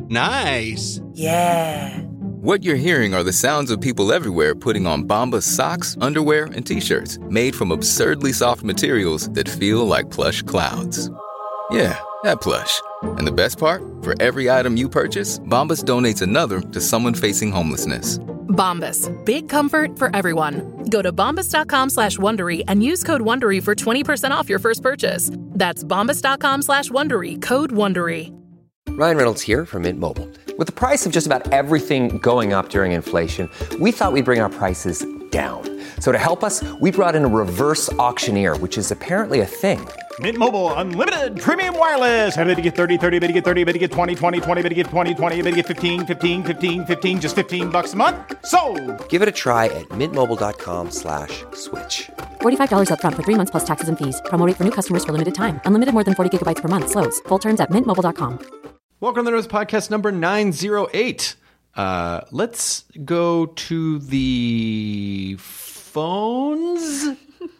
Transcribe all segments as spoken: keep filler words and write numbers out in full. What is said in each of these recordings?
Nice. Yeah. What you're hearing are the sounds of people everywhere putting on Bombas socks, underwear, and T-shirts made from absurdly soft materials that feel like plush clouds. Yeah, that plush. And the best part? For every item you purchase, Bombas donates another to someone facing homelessness. Bombas. Big comfort for everyone. Go to bombas.com slash Wondery and use code Wondery for twenty percent off your first purchase. That's bombas.com slash Wondery. Code Wondery. Ryan Reynolds here from Mint Mobile. With the price of just about everything going up during inflation, we thought we'd bring our prices down. So to help us, we brought in a reverse auctioneer, which is apparently a thing. Mint Mobile Unlimited Premium Wireless. How to get thirty, thirty, bit to get thirty, bit to get twenty, twenty, twenty, bit to get twenty, twenty, bit to get fifteen, fifteen, fifteen, fifteen, just fifteen bucks a month? Sold! Give it a try at mintmobile.com slash switch. forty-five dollars up front for three months plus taxes and fees. Promo rate for new customers for limited time. Unlimited more than forty gigabytes per month. Slows full terms at mint mobile dot com. Welcome to the Nerds Podcast number nine oh eight. Uh, let's go to the phones.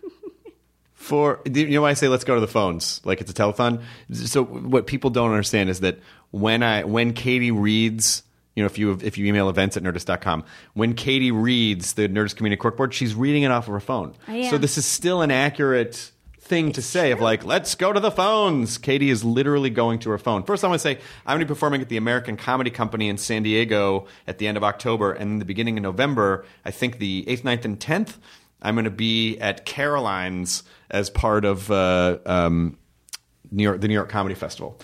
For you know why I say let's go to the phones like it's a telethon? So what people don't understand is that when I when Katie reads, you know, if you if you email events at nerdist dot com, when Katie reads the Nerdist Community Corkboard, she's reading it off of her phone. Oh, yeah. So this is still an accurate thing to say of like, let's go to the phones. Katie is literally going to her phone. First, I want to say I'm going to be performing at the American Comedy Company in San Diego at the end of October, and in the beginning of November, I think the eighth, ninth, and tenth, I'm going to be at Caroline's as part of uh, um, New York, the New York Comedy Festival.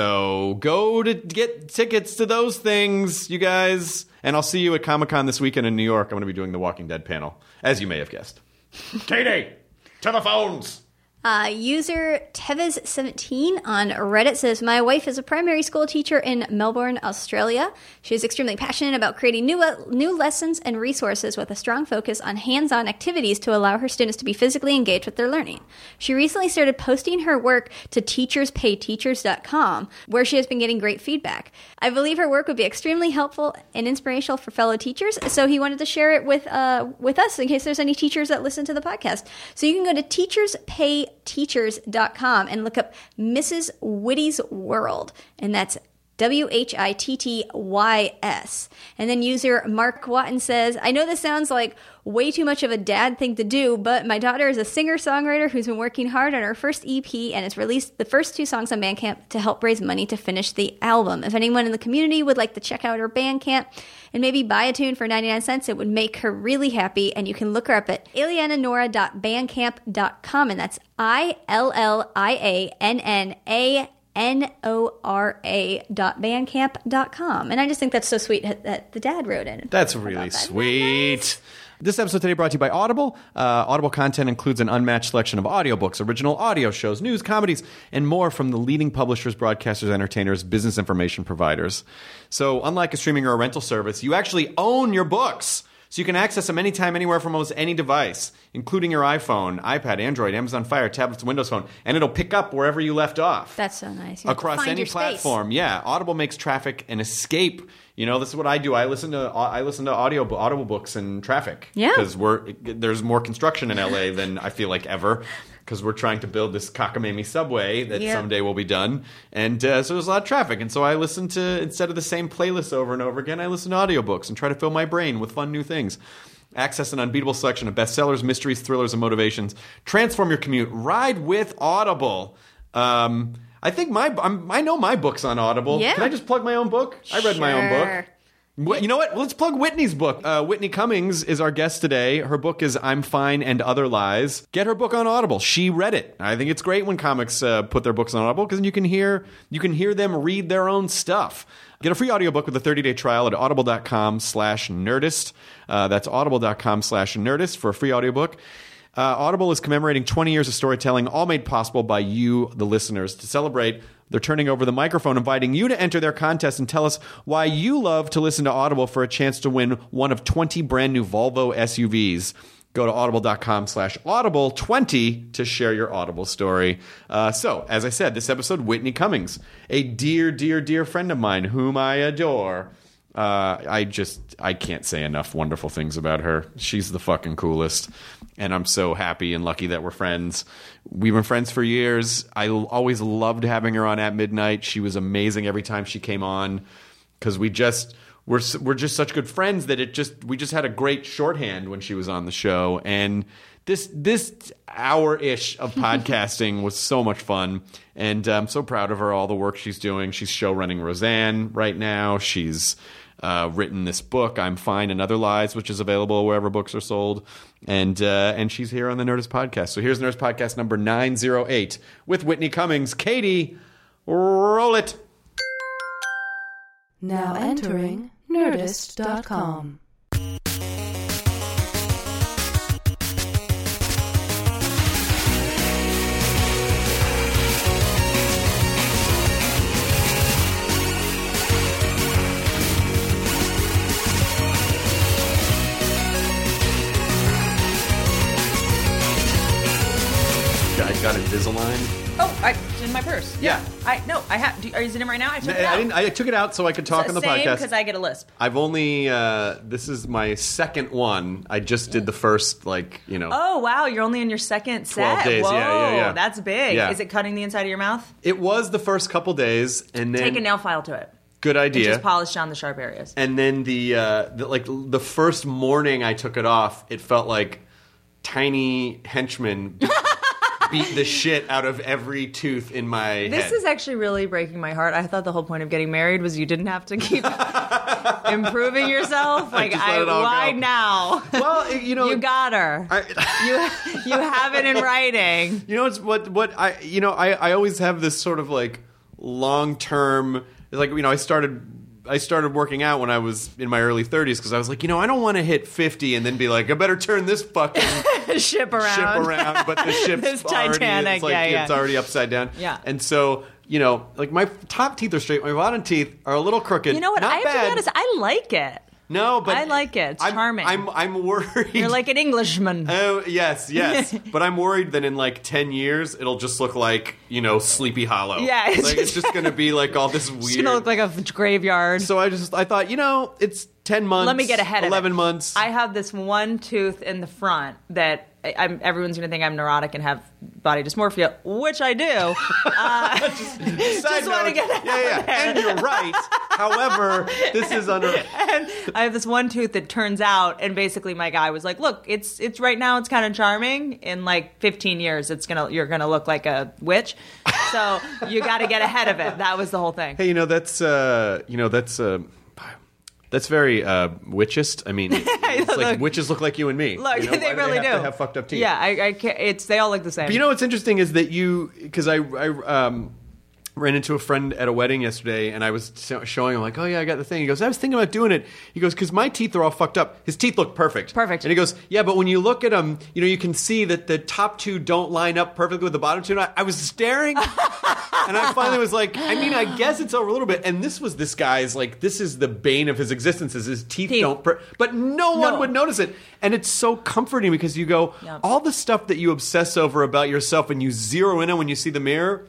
So go to get tickets to those things, you guys. And I'll see you at Comic-Con this weekend in New York. I'm going to be doing the Walking Dead panel, as you may have guessed. Katie, to the phones. Uh, user Tevez seventeen on Reddit says, my wife is a primary school teacher in Melbourne, Australia. She is extremely passionate about creating new new lessons and resources with a strong focus on hands-on activities to allow her students to be physically engaged with their learning. She recently started posting her work to teachers pay teachers dot com, where she has been getting great feedback. I believe her work would be extremely helpful and inspirational for fellow teachers, so he wanted to share it with uh, with us in case there's any teachers that listen to the podcast. So you can go to teachers pay teachers dot com and look up Missus Whitty's World, and that's W H I T T Y S. And then user Mark Watton says, I know this sounds like way too much of a dad thing to do, but my daughter is a singer-songwriter who's been working hard on her first E P and has released the first two songs on Bandcamp to help raise money to finish the album. If anyone in the community would like to check out her Bandcamp and maybe buy a tune for ninety-nine cents, it would make her really happy. And you can look her up at iliana nora dot bandcamp dot com, and that's I L L I A N N A N O R A dot bandcamp dot com. And I just think that's so sweet that the dad wrote in. That's really that. sweet. Nice. This episode today brought to you by Audible. Uh, Audible content includes an unmatched selection of audiobooks, original audio shows, news, comedies, and more from the leading publishers, broadcasters, entertainers, business information providers. So unlike a streaming or a rental service, you actually own your books. So you can access them anytime, anywhere from almost any device, including your iPhone, iPad, Android, Amazon Fire, tablets, Windows Phone, and it'll pick up wherever you left off. That's so nice. Across any platform. Space. Yeah, Audible makes traffic an escape. You know, this is what I do. I listen to I listen to audio audible books in traffic. Yeah. Because we're there's more construction in L A than I feel like ever. Because we're trying to build this cockamamie subway that yeah. someday will be done. And uh, so there's a lot of traffic. And so I listen to, instead of the same playlist over and over again, I listen to audiobooks and try to fill my brain with fun new things. Access an unbeatable selection of bestsellers, mysteries, thrillers, and motivations. Transform your commute. Ride with Audible. Um, I think my, I'm, I know my book's on Audible. Yeah. Can I just plug my own book? I read sure. my own book. You know what? Let's plug Whitney's book. Uh, Whitney Cummings is our guest today. Her book is I'm Fine and Other Lies. Get her book on Audible. She read it. I think it's great when comics uh, put their books on Audible because you can hear you can hear them read their own stuff. Get a free audiobook with a thirty-day trial at audible.com slash nerdist. Uh, that's audible.com slash nerdist for a free audiobook. Uh, Audible is commemorating twenty years of storytelling, all made possible by you, the listeners. To celebrate, they're turning over the microphone, inviting you to enter their contest and tell us why you love to listen to Audible for a chance to win one of twenty brand new Volvo S U Vs. Go to audible.com slash audible twenty to share your Audible story. Uh, so, as I said, this episode, Whitney Cummings, a dear, dear, dear friend of mine whom I adore. Uh, I just, I can't say enough wonderful things about her. She's the fucking coolest. And I'm so happy and lucky that we're friends. We've been friends for years. I always loved having her on At Midnight. She was amazing every time she came on. because we just we're s- we're just such good friends that it just we just had a great shorthand when she was on the show. And this this hour ish of podcasting was so much fun, and I'm so proud of her. All the work she's doing. She's show running Roseanne right now. She's Uh, written this book, I'm Fine and Other Lies, which is available wherever books are sold. And uh, and she's here on the Nerdist Podcast. So here's Nerdist Podcast number nine oh eight with Whitney Cummings. Katie, roll it. Now entering Nerdist dot com. Got Invisalign. Oh, I, it's in my purse. Yeah. I no, I have. Do, are you using it right now? I took No, it out. I, didn't, I took it out so I could talk on the Same, podcast. because I get a lisp. I've only, uh, this is my second one. I just did the first, like, you know. Oh wow, you're only in your second set. twelve days, Whoa, yeah, yeah, yeah. That's big. Yeah. Is it cutting the inside of your mouth? It was the first couple days, and then. Take a nail file to it. Good And idea. just polish down the sharp areas. And then the, uh, the like the first morning I took it off, it felt like tiny henchmen beat the shit out of every tooth in my This head. is actually really breaking my heart. I thought the whole point of getting married was you didn't have to keep improving yourself. Like, just let I, it all why go. now? Well, it- you know, you got her. I, you you have it in writing. you know, it's what what I you know I I always have this sort of like long term. Like, you know, I started. I started working out when I was in my early thirties because I was like, you know, I don't want to hit fifty and then be like, I better turn this fucking Ship around. ship around, but the ship's This already, Titanic, it's like, yeah, yeah. it's already upside down. Yeah. And so, you know, like my top teeth are straight, my bottom teeth are a little crooked. You know what? Not I have bad. to be honest. I like it. No, but I like it. It's I'm, charming. I'm I'm worried. You're like an Englishman. Oh, yes, yes. But I'm worried that in like ten years, it'll just look like, you know, Sleepy Hollow. Yeah, it's Like, it's just- just going to be like all this weird. It's gonna look like a graveyard. So I just, I thought, you know, it's ten months. Let me get ahead of it. eleven months. I have this one tooth in the front that I- I'm, everyone's going to think I'm neurotic and have body dysmorphia, which I do. Uh, just just wanna get it yeah, yeah. out there. And you're right. However, this is under. and I have this one tooth that turns out, and basically my guy was like, "Look, it's it's right now it's kind of charming. In like fifteen years, it's gonna you're gonna look like a witch. So you got to get ahead of it." That was the whole thing. Hey, you know that's uh, you know that's uh, that's very uh, witchist. I mean, it's like Look. witches look like you and me. Look, you know? they Why do really have do. To have fucked up teeth. Yeah, I, I can't, it's they all look the same. But you know what's interesting is that you, because I, I um, ran into a friend at a wedding yesterday, and I was so- showing him like, oh yeah, I got the thing. He goes, I was thinking about doing it. He goes, because my teeth are all fucked up. His teeth look perfect. Perfect. And he goes, yeah, but when you look at them, you know, you can see that the top two don't line up perfectly with the bottom two. And I, I was staring, and I finally was like, I mean, I guess it's over a little bit. And this was this guy's like, this is the bane of his existence, is his teeth, Teeth. don't, per- but no one No. would notice it. And it's so comforting because you go, Yep. all the stuff that you obsess over about yourself and you zero in on when you see the mirror,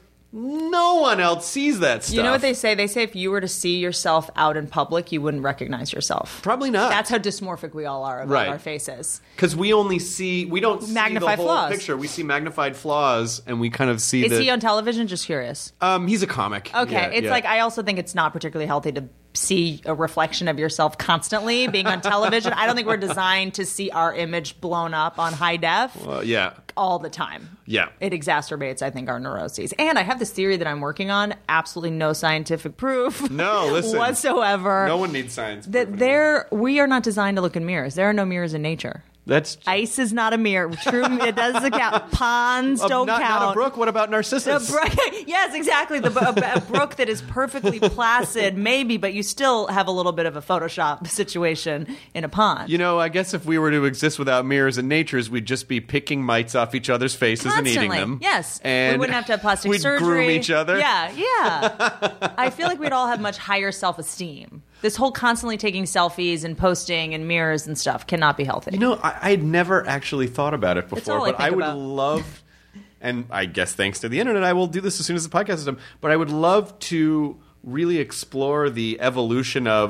no one else sees that stuff. You know what they say? They say if you were to see yourself out in public, you wouldn't recognize yourself. Probably not. That's how dysmorphic we all are about Right. our faces. Because we only see, we don't Magnify see the whole flaws. picture. We see magnified flaws, and we kind of see Is the. he on television? Just curious. um, he's a comic. Okay, Yeah, it's yeah. like I also think it's not particularly healthy to see a reflection of yourself constantly being on television. I don't think we're designed to see our image blown up on high def Uh, yeah. all the time. Yeah. It exacerbates, I think, our neuroses. And I have this theory that I'm working on. Absolutely no scientific proof. No, listen. whatsoever. No one needs science. That proof there, we are not designed to look in mirrors. There are no mirrors in nature. That's Ice is not a mirror. True, it doesn't count. Ponds Uh, don't not, count. not a brook. What about Narcissus? A brook, yes, exactly. The, a, a brook that is perfectly placid, maybe, but you still have a little bit of a Photoshop situation in a pond. You know, I guess if we were to exist without mirrors and natures, we'd just be picking mites off each other's faces and eating Constantly. them. Yes. and we wouldn't have to have plastic we'd surgery. groom each other. Yeah, yeah. I feel like we'd all have much higher self-esteem. This whole constantly taking selfies and posting in mirrors and stuff cannot be healthy. You know, I, I'd never actually thought about it before, all I but I think would about. love, and I guess thanks to the internet, I will do this as soon as the podcast is done. But I would love to really explore the evolution of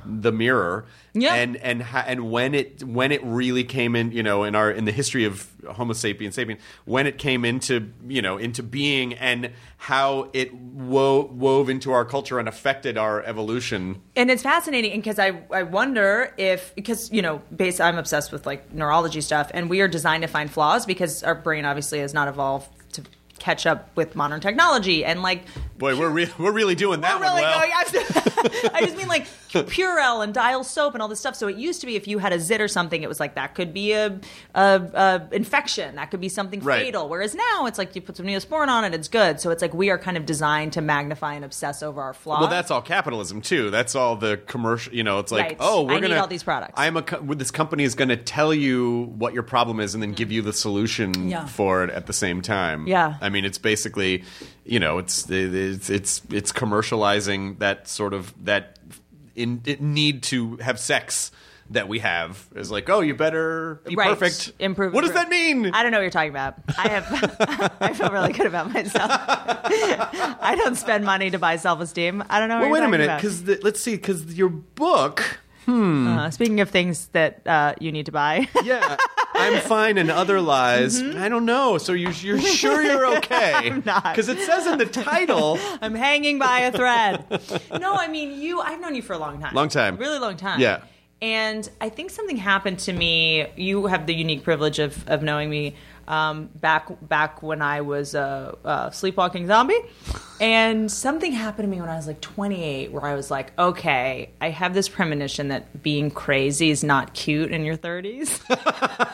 the mirror. Yeah. And and ha- and when it when it really came in, you know, in our in the history of Homo sapiens sapien, when it came into you know into being, and how it wo- wove into our culture and affected our evolution. And it's fascinating because I I wonder if because you know base I'm obsessed with like neurology stuff, and we are designed to find flaws because our brain obviously has not evolved to catch up with modern technology, and like boy we're re- we're really doing that we're one really well. going after, I just mean like Purell and Dial soap and all this stuff. So it used to be if you had a zit or something, it was like that could be a, a, a infection, that could be something Right. fatal. Whereas now it's like you put some Neosporin on it, it's good. So it's like we are kind of designed to magnify and obsess over our flaws. Well, that's all capitalism too. That's all the commercial. You know, it's like, Right. oh, we're I need gonna all these products. I'm a. co- This company is going to tell you what your problem is, and then give you the solution Yeah. for it at the same time. Yeah. I mean, it's basically, you know, it's it's it's it's commercializing that sort of that in, it need to have sex that we have is like, oh, you better be Right. perfect. Improve. What does improve. that mean? I don't know what you're talking about. I have. I feel really good about myself. I don't spend money to buy self-esteem. I don't know. Well, what wait you're a minute, talking because let's see, because your book. Hmm. about. Uh, speaking of things that uh, you need to buy, Yeah, I'm fine and other lies. I don't know. So you, you're sure you're okay? I'm not. Because it says in the title. I'm hanging by a thread. No, I mean you. I've known you for a long time. Long time. Really long time. Yeah. And I think something happened to me. You have the unique privilege of, of knowing me um, back back when I was a, a sleepwalking zombie. And something happened to me when I was like twenty-eight where I was like, okay, I have this premonition that being crazy is not cute in your thirties. Like,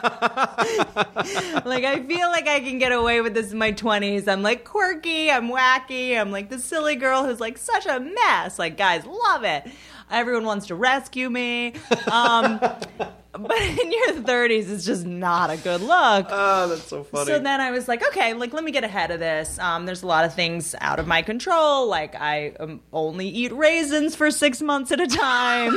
I feel like I can get away with this in my twenties. I'm like quirky, I'm wacky, I'm like the silly girl who's like such a mess. Like, guys love it. Everyone wants to rescue me. Um, but in your thirties, it's just not a good look. Oh, that's so funny. So then I was like, okay, like let me get ahead of this. Um, there's a lot of things out of my control. Like I um, only eat raisins for six months at a time.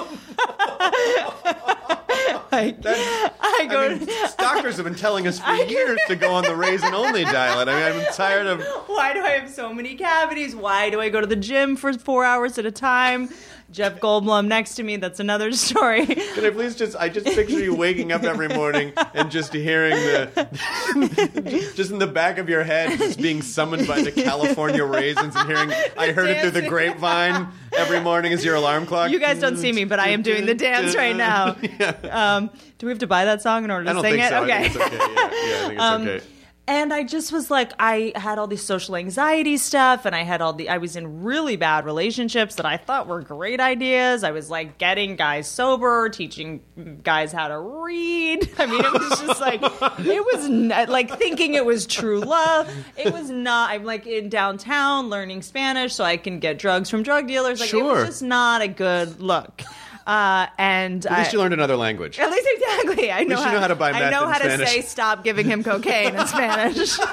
like, I go. I mean, doctors have been telling us for years to go on the raisin-only diet. I mean, I'm tired of... Why do I have so many cavities? Why do I go to the gym for four hours at a time? Jeff Goldblum next to me, that's another story. Can I please just... I just picture you waking up every morning and just hearing the... just in the back of your head, just being summoned by the California raisins and hearing... I heard it through the grapevine every morning as your alarm clock. You guys don't see me, but I am doing the dance right now. Yeah. Um, do we have to buy that song in order to I don't sing think it? so. Okay. I think it's okay. Yeah, yeah I think it's Um, okay. And I just was like, I had all these social anxiety stuff, and I had all the, I was in really bad relationships that I thought were great ideas. I was like getting guys sober, teaching guys how to read. I mean, it was just like, it was not, like thinking it was true love. It was not. I'm like in downtown learning Spanish so I can get drugs from drug dealers. Like, it Sure. was just not a good look. Uh, and At least I, you learned another language. At least exactly. I know, least you know how to buy I meth know in how Spanish. to say stop giving him cocaine in Spanish. so,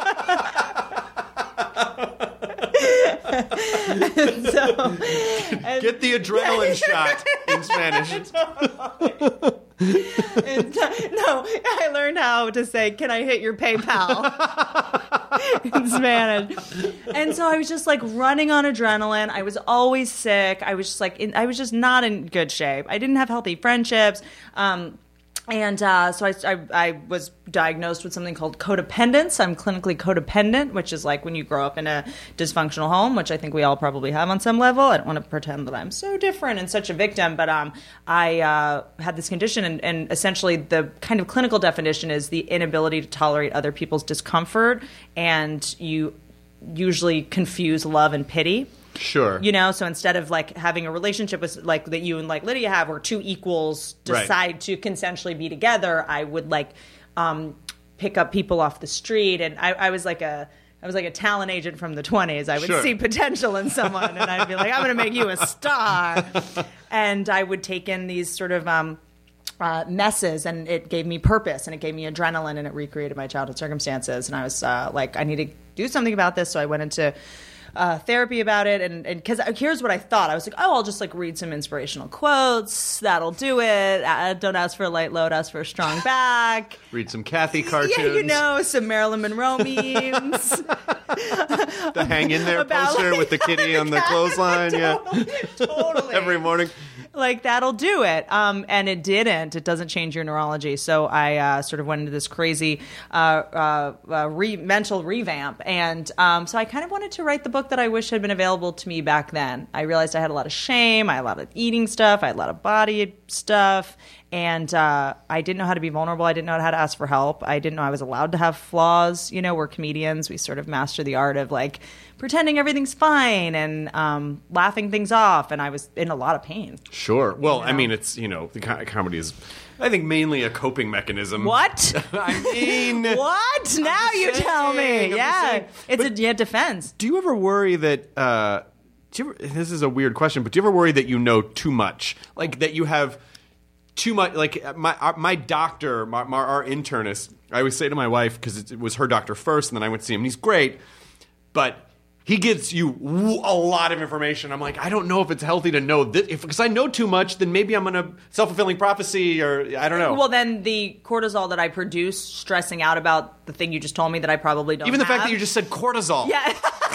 and, Get the adrenaline shot in Spanish. and, no, I learned how to say, "Can I hit your PayPal?" in Spanish. And so I was just like running on adrenaline. I was always sick. I was just like, in, I was just not in good shape. I didn't have healthy friendships. Um, And uh, so I, I, I was diagnosed with something called codependence. I'm clinically codependent, which is like when you grow up in a dysfunctional home, which I think we all probably have on some level. I don't want to pretend that I'm so different and such a victim, but um, I uh, had this condition, and, and essentially the kind of clinical definition is the inability to tolerate other people's discomfort, and you usually confuse love and pity. Sure. You know, so instead of like having a relationship with like that you and like Lydia have, where two equals decide Right. to consensually be together, I would like um, pick up people off the street, and I, I was like a I was like a talent agent from the twenties. I would Sure. see potential in someone, and I'd be like, I'm going to make you a star, and I would take in these sort of um, uh, messes, and it gave me purpose, and it gave me adrenaline, and it recreated my childhood circumstances, and I was uh, like, I need to do something about this, so I went into uh, therapy about it. And because here's what I thought. I was like, oh, I'll just like read some inspirational quotes. That'll do it. Uh, don't ask for a light load, ask for a strong back. Read some Kathy cartoons. Yeah, you know, some Marilyn Monroe memes. The hang in there About, poster like, with the kitty on the clothesline. Totally, yeah. totally. Every morning. Like, that'll do it. Um, and it didn't. It doesn't change your neurology. So I uh, sort of went into this crazy uh, uh, uh, re- mental revamp. And um, so I kind of wanted to write the book that I wish had been available to me back then. I realized I had a lot of shame. I had a lot of eating stuff. I had a lot of body stuff. And uh, I didn't know how to be vulnerable. I didn't know how to ask for help. I didn't know I was allowed to have flaws. You know, we're comedians. We sort of master the art of, like, pretending everything's fine and um, laughing things off. And I was in a lot of pain. Sure. Well, You know? I mean, it's, you know, the co- comedy is, I think, mainly a coping mechanism. What? I mean... What? Now you saying, tell I'm me. just Yeah. saying. It's But- a yeah, defense. Do you ever worry that... Uh, do you ever, this is a weird question, but do you ever worry that you know too much? Like, that you have... Too much, like my our, my doctor, my, my, our internist. I always say to my wife, because it was her doctor first, and then I went to see him. And he's great, but he gives you a lot of information. I'm like, I don't know if it's healthy to know this. If because I know too much, then maybe I'm gonna self-fulfilling prophecy, or I don't know. Well, then the cortisol that I produce, stressing out about the thing you just told me that I probably don't. Even the have, fact that you just said cortisol. Yeah.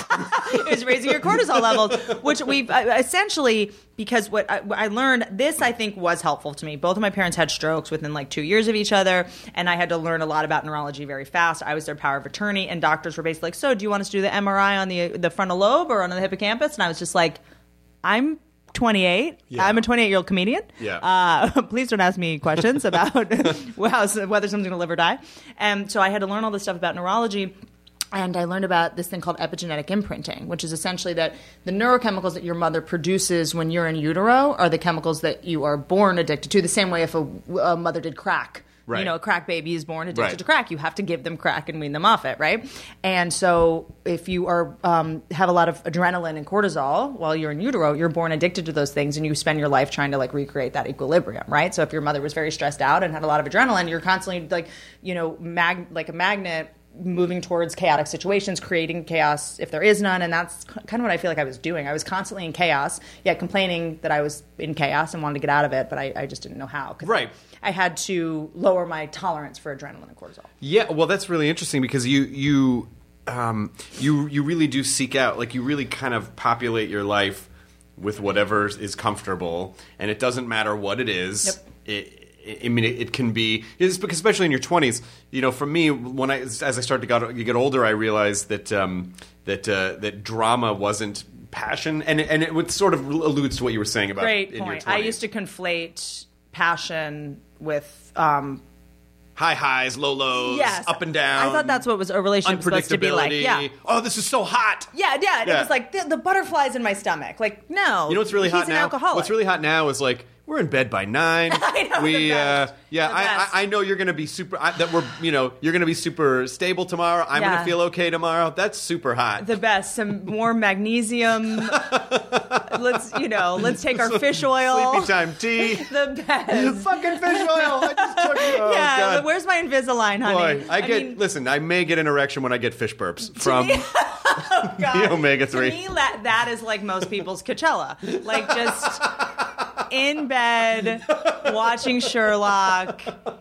Is raising your cortisol levels, which we've uh, essentially, because what I, I learned, this I think was helpful to me. Both of my parents had strokes within like two years of each other, and I had to learn a lot about neurology very fast. I was their power of attorney, and doctors were basically like, so do you want us to do the M R I on the the frontal lobe or on the hippocampus? And I was just like, I'm twenty-eight. Yeah. I'm a twenty-eight-year-old comedian. Yeah. Uh, please don't ask me questions about well, whether someone's going to live or die. And so I had to learn all this stuff about neurology. And I learned about this thing called epigenetic imprinting, which is essentially that the neurochemicals that your mother produces when you're in utero are the chemicals that you are born addicted to, the same way if a, a mother did crack. Right. You know, a crack baby is born addicted Right. to crack. You have to give them crack and wean them off it, right? And so if you are um, have a lot of adrenaline and cortisol while you're in utero, you're born addicted to those things, and you spend your life trying to like recreate that equilibrium, right? So if your mother was very stressed out and had a lot of adrenaline, you're constantly like, you know, mag- like a magnet moving towards chaotic situations, creating chaos if there is none. And that's kind of what I feel like I was doing. I was constantly in chaos, yet complaining that I was in chaos and wanted to get out of it, but I, I just didn't know how. 'Cause Right. I had to lower my tolerance for adrenaline and cortisol. Yeah, well, that's really interesting because you you um, you you really do seek out, like you really kind of populate your life with whatever is comfortable, and it doesn't matter what it is. Yep. It, I mean, it, it can be, it's because especially in your twenties, you know, for me, when I, as I started to get, get older, I realized that, um, that, uh, that drama wasn't passion. And, and it would sort of alludes to what you were saying about Great in your point. twenties. I used to conflate passion with um, high highs, low lows, yes, up and down. I thought that's what was a relationship supposed to be like. Yeah. Oh, this is so hot. Yeah, yeah. And Yeah. it was like the, the butterflies in my stomach. Like, no. You know what's really he's hot an now? alcoholic. What's really hot now is like, we're in bed by nine. I know, we, the best. Uh, yeah, The I, best. I, I know you're going to be super. I, that we're, you know, you're going to be super stable tomorrow. I'm going Yeah. to feel okay tomorrow. That's super hot. The best. Some more magnesium. let's, you know, let's take our fish oil. Sleepy time tea. The best. Fucking fish oil. I just took it. Oh, yeah, God. but where's my Invisalign, honey? Boy, I get. mean, listen, I may get an erection when I get fish burps from God, the omega three. To me, that, that is like most people's Coachella. Like just in bed, watching Sherlock,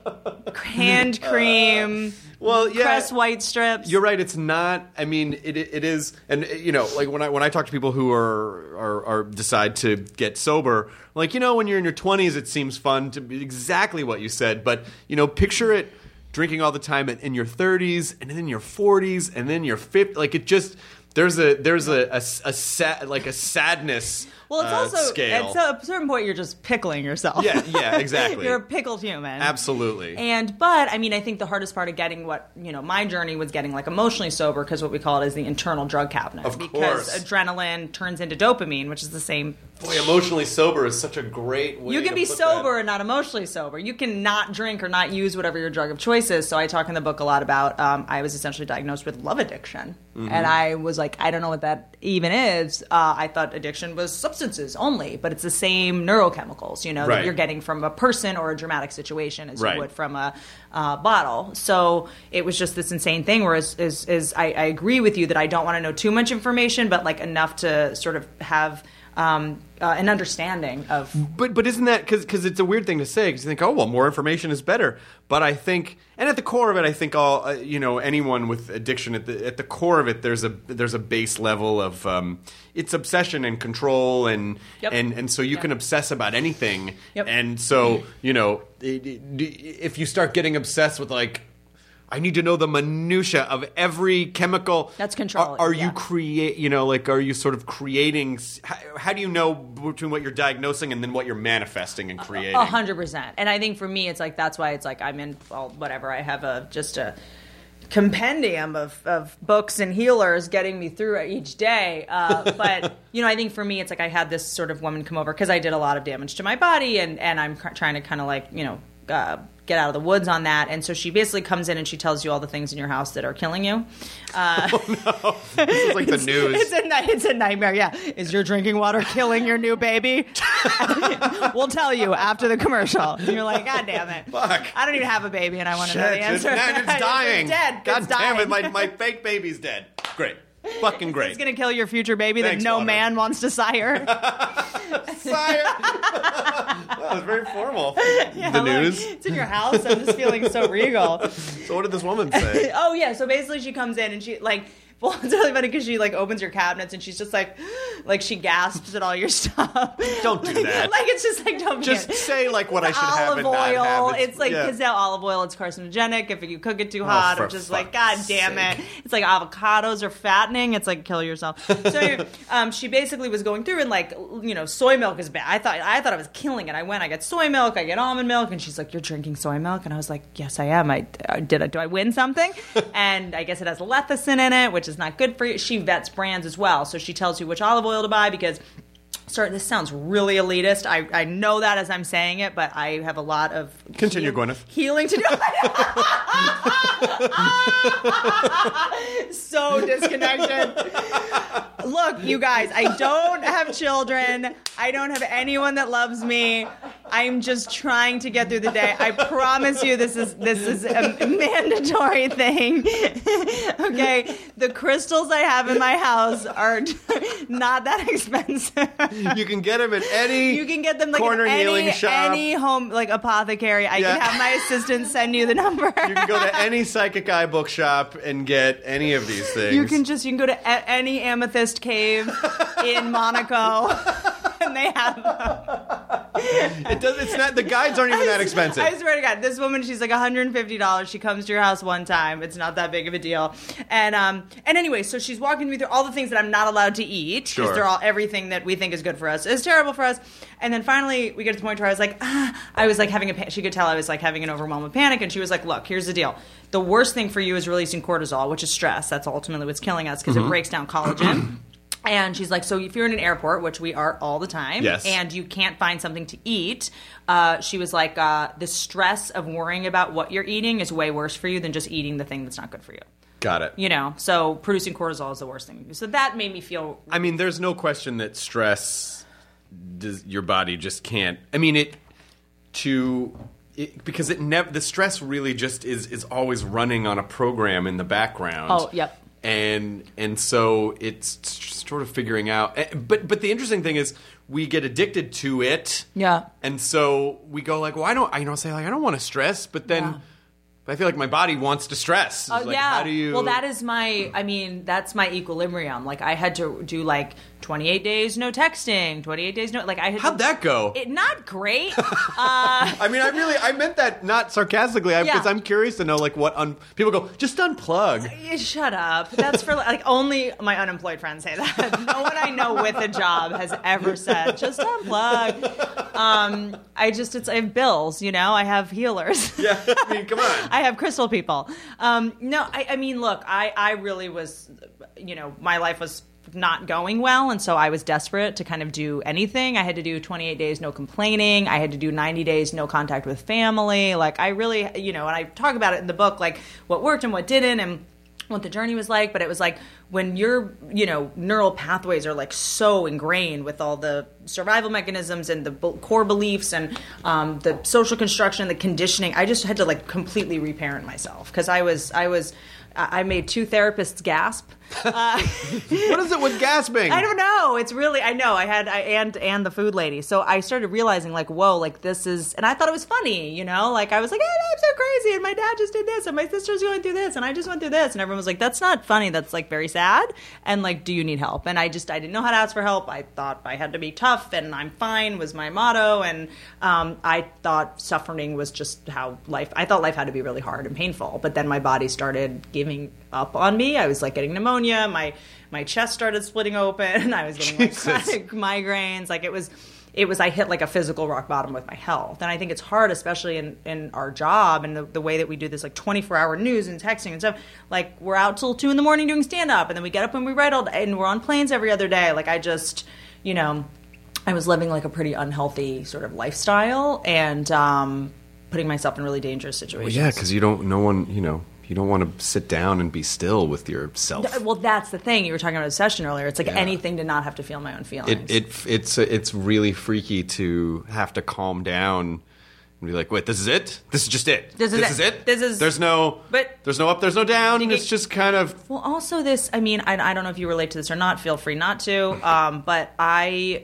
hand cream, Well, yeah. Crest white strips. You're right. It's not. I mean, it it is, and you know, like when I when I talk to people who are are, are decide to get sober, like you know, when you're in your twenties, it seems fun to be exactly what you said. But you know, picture it drinking all the time in, in your thirties, and then in your forties, and then your fifties. Like it just there's a there's a a, a sad like a sadness. Well, it's uh, also scale. at a certain point you're just pickling yourself. Yeah, yeah, exactly. You're a pickled human. Absolutely. And but I mean, I think the hardest part of getting what you know, my journey was getting like emotionally sober because what we call it is the internal drug cabinet. Of because course. adrenaline turns into dopamine, which is the same. Boy, emotionally sober is such a great way. You can to be put sober that. and not emotionally sober. You can not drink or not use whatever your drug of choice is. So I talk in the book a lot about um, I was essentially diagnosed with love addiction, Mm-hmm. and I was like, I don't know what that even is, uh, I thought addiction was substances only, but it's the same neurochemicals, you know, Right. that you're getting from a person or a dramatic situation as Right. you would from a uh, bottle. So it was just this insane thing where is, is, is I, I agree with you that I don't want to know too much information, but like enough to sort of have um, uh, an understanding of. But but isn't that because because it's a weird thing to say because you think, oh well, more information is better. But I think, and at the core of it, I think all uh, you know, anyone with addiction at the at the core of it, there's a there's a base level of um, it's obsession and control, and Yep. and and so you Yep. can obsess about anything. Yep. And so you know, it- it- if you start getting obsessed with like, I need to know the minutia of every chemical. That's control, Are, are you yeah. create? You know, like, are you sort of creating? How, how do you know between what you're diagnosing and then what you're manifesting and creating? A hundred percent. And I think for me, it's like, that's why it's like, I'm in, well, whatever. I have a, just a compendium of, of books and healers getting me through it each day. Uh, but, you know, I think for me, it's like, I had this sort of woman come over because I did a lot of damage to my body and, and I'm cr- trying to kind of like, you know, uh, get out of the woods on that. And so she basically comes in and she tells you all the things in your house that are killing you. Uh, Oh, no. This is like the news. It's a, ni- it's a nightmare, yeah. Is your drinking water killing your new baby? We'll tell you after the commercial. And you're like, God damn it. Fuck. I don't even have a baby and I want to know the Shit, answer. It's, it's dying. It's dead. God it's damn dying. it, my, my fake baby's dead. Great. Fucking great. It's going to kill your future baby Thanks, that no water. man wants to sire. Sire. That was very formal. Yeah, the look, news. it's in your house. I'm just feeling so regal. So what did this woman say? Oh, yeah. So basically she comes in and she, like, well, it's really funny because she, like, opens your cabinets and she's just like, like, she gasps at all your stuff. Don't do like, that. Like, it's just like, don't be Just it. say like what I It's should have and olive not oil. have. It's, like, yeah. because now olive oil, it's carcinogenic if you cook it too hot. for Or just like, God fuck's damn sake. it. It's like avocados are fattening. It's like, kill yourself. So anyway, um, she basically was going through and like, you know, soy milk is bad. I thought I thought I was killing it. I went, I get soy milk, I get almond milk. And she's like, you're drinking soy milk? And I was like, yes, I am. I, uh, did I, do I win something? And I guess it has lecithin in it, which is not good for you. She vets brands as well. So she tells you which olive oil to buy because... Sorry, this sounds really elitist. I, I know that as I'm saying it, but I have a lot of Continue, heal- Gwyneth. healing to do. So disconnected. Look, you guys, I don't have children. I don't have anyone that loves me. I'm just trying to get through the day. I promise you, this is this is a mandatory thing. Okay, the crystals I have in my house are not that expensive. You can get them at any You can get them like corner at healing any, shop. any home like apothecary. I Yeah. can have my assistant send you the number. You can go to any psychic eye bookshop and get any of these things. You can just you can go to a- any amethyst cave in Monaco, and they have. It does. It's not. The guides aren't even that expensive. I swear to God, this woman, she's like one hundred fifty dollars. She comes to your house one time. It's not that big of a deal. And um and anyway, so she's walking me through all the things that I'm not allowed to eat because Sure. they're all everything that we think is good for us is terrible for us. And then finally, we get to the point where I was like, ah, I was like having a. pa- She could tell I was like having an overwhelming panic, and she was like, "Look, here's the deal. The worst thing for you is releasing cortisol, which is stress. That's ultimately what's killing us because Mm-hmm. it breaks down collagen." And she's like, so if you're in an airport, which we are all the time, Yes. and you can't find something to eat, uh, she was like, uh, the stress of worrying about what you're eating is way worse for you than just eating the thing that's not good for you. Got it. You know, so producing cortisol is the worst thing. So that made me feel... I mean, there's no question that stress, does, your body just can't. I mean, it to it, because it never. The stress really just is is always running on a program in the background. Oh, yep. And and so it's sort of figuring out. But but the interesting thing is we get addicted to it. Yeah. And so we go like, well, I don't. I you know say like I don't want to stress, but then. Yeah. I feel like my body wants to stress. Oh, It's like, yeah. How do you? Well, that is my, I mean, that's my equilibrium. Like, I had to do, like, twenty-eight days no texting, twenty-eight days no, like, I had How'd to, that go? It, not great. uh, I mean, I really, I meant that not sarcastically, because Yeah. I'm curious to know, like, what un- people go, just unplug. Yeah, shut up. That's for, like, only my unemployed friends say that. No one I know with a job has ever said, just unplug. Um, I just, it's, I have bills, you know? I have healers. Yeah, I mean, come on. I have crystal people. Um, no, I, I mean, look, I, I really was, you know, my life was not going well, and so I was desperate to kind of do anything. I had to do twenty-eight days no complaining. I had to do ninety days no contact with family. Like, I really, you know, and I talk about it in the book, like what worked and what didn't, and what the journey was like, but it was like when your, you know, neural pathways are like so ingrained with all the survival mechanisms and the b- core beliefs and um, the social construction, the conditioning, I just had to like completely reparent myself because I was, I was, I made two therapists gasp. Uh, what is it with gasping? I don't know. It's really, I know. I had, I, and and the food lady. So I started realizing, like, whoa, like this is, and I thought it was funny, you know? Like I was like, hey, I'm so crazy, and my dad just did this, and my sister's going through this, and I just went through this, and everyone was like, that's not funny. That's like very sad. And like, do you need help? And I just, I didn't know how to ask for help. I thought I had to be tough, and I'm fine was my motto. And um, I thought suffering was just how life. I thought life had to be really hard and painful. But then my body started giving up on me. I was like getting pneumonia. My my chest started splitting open. I was getting like chronic migraines. Like it was, it was. I hit like a physical rock bottom with my health. And I think it's hard, especially in, in our job and the, the way that we do this like twenty-four hour news and texting and stuff. Like we're out till two in the morning doing stand up, and then we get up and we write all day, and we're on planes every other day. Like I just, you know, I was living like a pretty unhealthy sort of lifestyle and um, putting myself in really dangerous situations. Well, yeah, because you don't. No one, you know. You don't want to sit down and be still with yourself. Well, that's the thing. You were talking about obsession earlier. It's like Yeah. anything to not have to feel my own feelings. It, it it's it's really freaky to have to calm down and be like, wait, this is it? This is just it. This is this it. is it. This is- There's no. But- there's no up. There's no down. Think It's it- just kind of. Well, also this, I mean, I, I don't know if you relate to this or not. Feel free not to. Um, but I,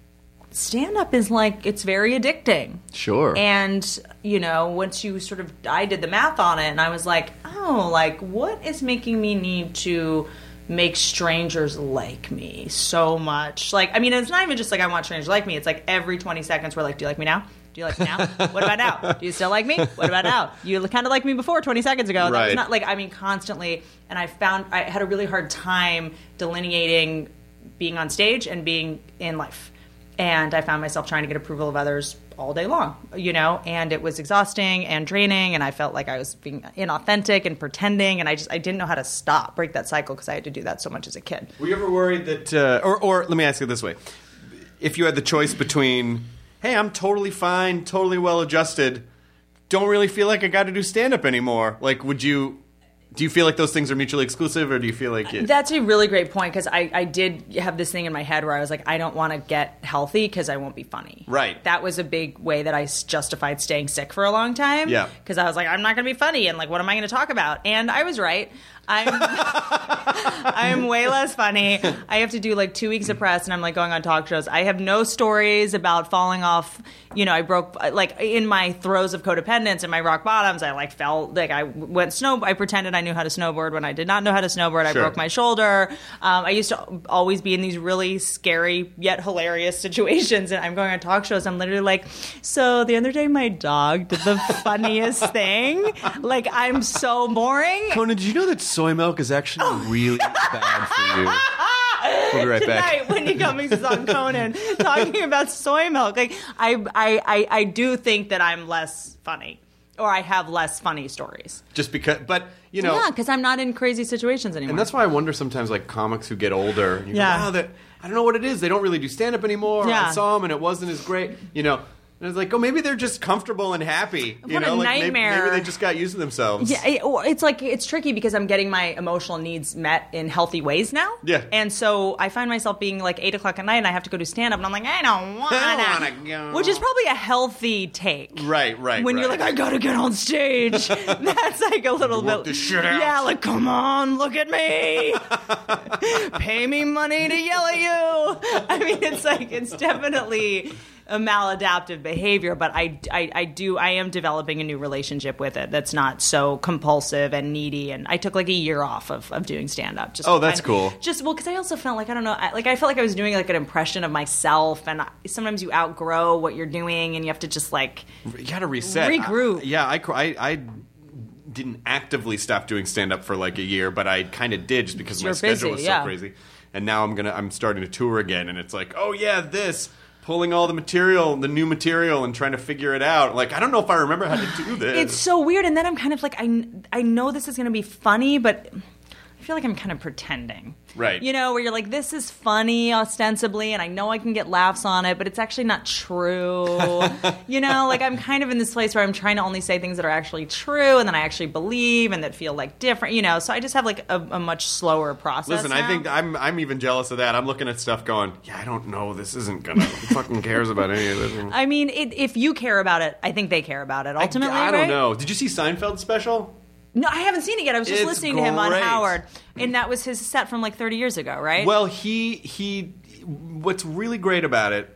stand-up is like, it's very addicting. Sure. And, you know, once you sort of, I did the math on it, and I was like, oh, like, what is making me need to make strangers like me so much? Like, I mean, it's not even just like I want strangers like me. It's like every twenty seconds we're like, do you like me now? Do you like me now? What about now? Do you still like me? What about now? You kind of like me before twenty seconds ago. That was Right. not like, I mean, constantly. And I found, I had a really hard time delineating being on stage and being in life. And I found myself trying to get approval of others all day long, you know, and it was exhausting and draining, and I felt like I was being inauthentic and pretending, and I just, I didn't know how to stop, break that cycle, because I had to do that so much as a kid. Were you ever worried that, uh, or, or let me ask you this way. If you had the choice between, hey, I'm totally fine, totally well-adjusted, don't really feel like I got to do stand-up anymore, like, would you... Do you feel like those things are mutually exclusive, or do you feel like it... That's a really great point, because I, I did have this thing in my head where I was like, I don't want to get healthy because I won't be funny. Right. That was a big way that I s- justified staying sick for a long time. Yeah. Because I was like, I'm not going to be funny, and like, what am I going to talk about? And I was right. I'm I'm way less funny. I have to do like two weeks of press, and I'm like going on talk shows. I have no stories about falling off. You know, I broke like in my throes of codependence and my rock bottoms. I like fell like I went snow. I pretended I knew how to snowboard when I did not know how to snowboard. I Sure. broke my shoulder. Um, I used to always be in these really scary yet hilarious situations, and I'm going on talk shows. I'm literally like, so the other day my dog did the funniest thing. Like I'm so boring. Conan, did you know that soy milk is actually really bad for you? We'll be right back. Tonight when he comes on Conan talking about soy milk, like I, I, I, I do think that I'm less funny, or I have less funny stories. Just because, but you know, Yeah, because I'm not in crazy situations anymore. and that's why I wonder sometimes, like comics who get older, and you Yeah. go, wow, that I don't know what it is. They don't really do stand up anymore. Yeah. I saw them, and it wasn't as great. You know, and it's like, oh, maybe they're just comfortable and happy. You What a know, like maybe- nightmare. Maybe, they just got used to themselves. Yeah, it- or it's like it's tricky because I'm getting my emotional needs met in healthy ways now. Yeah. and so I find myself being like eight o'clock at night, and I have to go do stand up, and I'm like, I don't want I to, don't wanna go. which is probably a healthy take. Right, right. When right. you're like, I gotta get on stage. That's like a little Work bit. this shit out. Yeah, like, come on, look at me. Pay me money to yell at you. I mean, it's like, it's definitely a maladaptive behavior, but I, I, I do, I am developing a new relationship with it that's not so compulsive and needy. And I took like a year off of, of doing stand up. Just Oh, that's kind of- cool. Just, well, because I also felt like, I don't know, I, like I felt like I was doing like an impression of myself. And I, sometimes you outgrow what you're doing and you have to just like, You gotta reset. Regroup. I- yeah, I, cr- I, I didn't actively stop doing stand up for like a year, but I kind of did just because my You're schedule busy, was so yeah. crazy. And now I'm gonna I'm starting to tour again, and it's like, oh yeah, this pulling all the material, the new material, and trying to figure it out. Like I don't know if I remember how to do this. it's so weird. And then I'm kind of like, I, I know this is going to be funny, but I I feel like I'm kind of pretending. Right. You know, where you're like, this is funny ostensibly, and I know I can get laughs on it, but it's actually not true. You know, like I'm kind of in this place where I'm trying to only say things that are actually true and that I actually believe and that feel like different, you know, so I just have like a, a much slower process. Listen, now. I think I'm I'm even jealous of that. I'm looking at stuff going, yeah, I don't know. This isn't going to, who fucking cares about any of this? I mean, it, if you care about it, I think they care about it ultimately, I, I don't right? know. Did you see Seinfeld's special? No, I haven't seen it yet. I was just It's listening to him on great. Howard, and that was his set from like thirty years ago, right? Well, he he. What's really great about it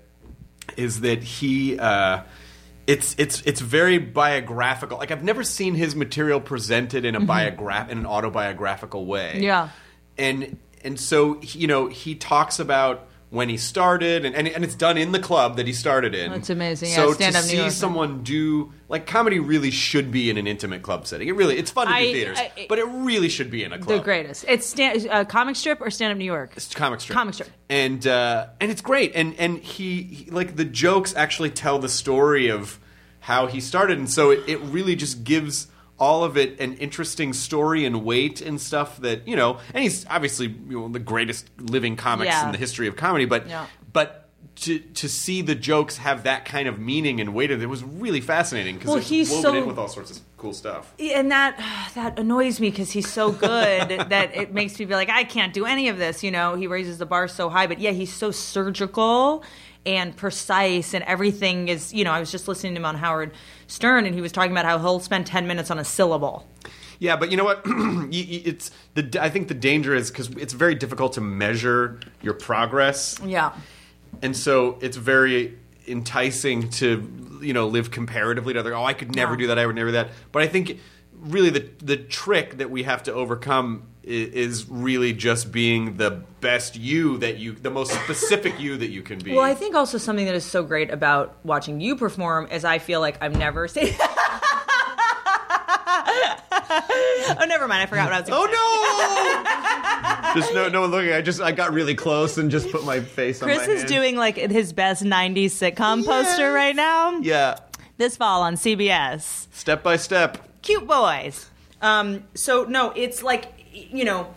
is that he. Uh, it's it's it's very biographical. Like I've never seen his material presented in a Mm-hmm. biogra- in an autobiographical way. Yeah. And and so you know he talks about when he started, and, and and it's done in the club that he started in. That's amazing. So Yeah, stand-up to New see York. someone do like comedy really should be in an intimate club setting. It really it's fun to do I- theaters, I- but it really should be in a club. The greatest. It's stand, uh, comic strip or stand up New York? It's comic strip. Comic strip. And uh, and it's great. And and he, he like the jokes actually tell the story of how he started, and so it, it really just gives all of it an interesting story and weight and stuff that, you know, and he's obviously, you know, the greatest living comics Yeah. in the history of comedy, but Yeah. but to to see the jokes have that kind of meaning and weight, it was really fascinating because Well, it's he's woven so- in with all sorts of cool stuff. And that that annoys me because he's so good that it makes me be like, I can't do any of this. You know, he raises the bar so high, but yeah, he's so surgical and precise, and everything is. You know, I was just listening to him on Howard Stern, and he was talking about how he'll spend ten minutes on a syllable. Yeah, but you know what? You- you- it's the. I think the danger is because it's very difficult to measure your progress. Yeah. And so it's very enticing to, you know, live comparatively to other. Oh, I could never Yeah. do that. I would never do that. But I think really the the trick that we have to overcome is, is really just being the best you that you, the most specific you that you can be. Well, I think also something that is so great about watching you perform is I feel like I've never seen. Oh, never mind. I forgot what I was going to say. Oh no! Just no, no one looking. I just I got really close and just put my face on my Chris is hand. doing like his best nineties sitcom poster right now. Yeah, This fall on C B S. step by step. Cute boys. Um, so no, it's like, you know,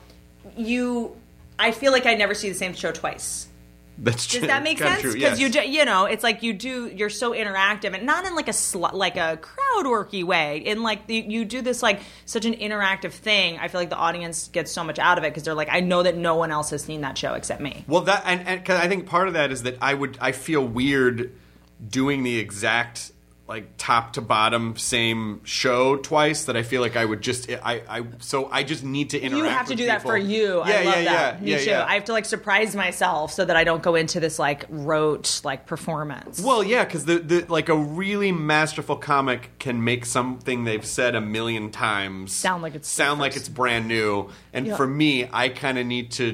you. I feel like I never see the same show twice. That's Does true. that make Kinda sense? true, Because yes. you, do, you know, it's like you do. You're so interactive, and not in like a sl- like a crowd worky way. In like the, you do this like such an interactive thing. I feel like the audience gets so much out of it because they're like, I know that no one else has seen that show except me. Well, that and, and 'cause I think part of that is that I would I feel weird doing the exact like top to bottom same show twice. That I feel like I would just I I so I just need to interact. You have to with do that people. for you. Yeah, I love yeah, that. yeah, Me yeah, too. yeah. I have to like surprise myself so that I don't go into this like rote like performance. Well, yeah, because the, the like a really masterful comic can make something they've said a million times Sound like it's sound the like first. it's brand new. And Yeah. for me, I kind of need to.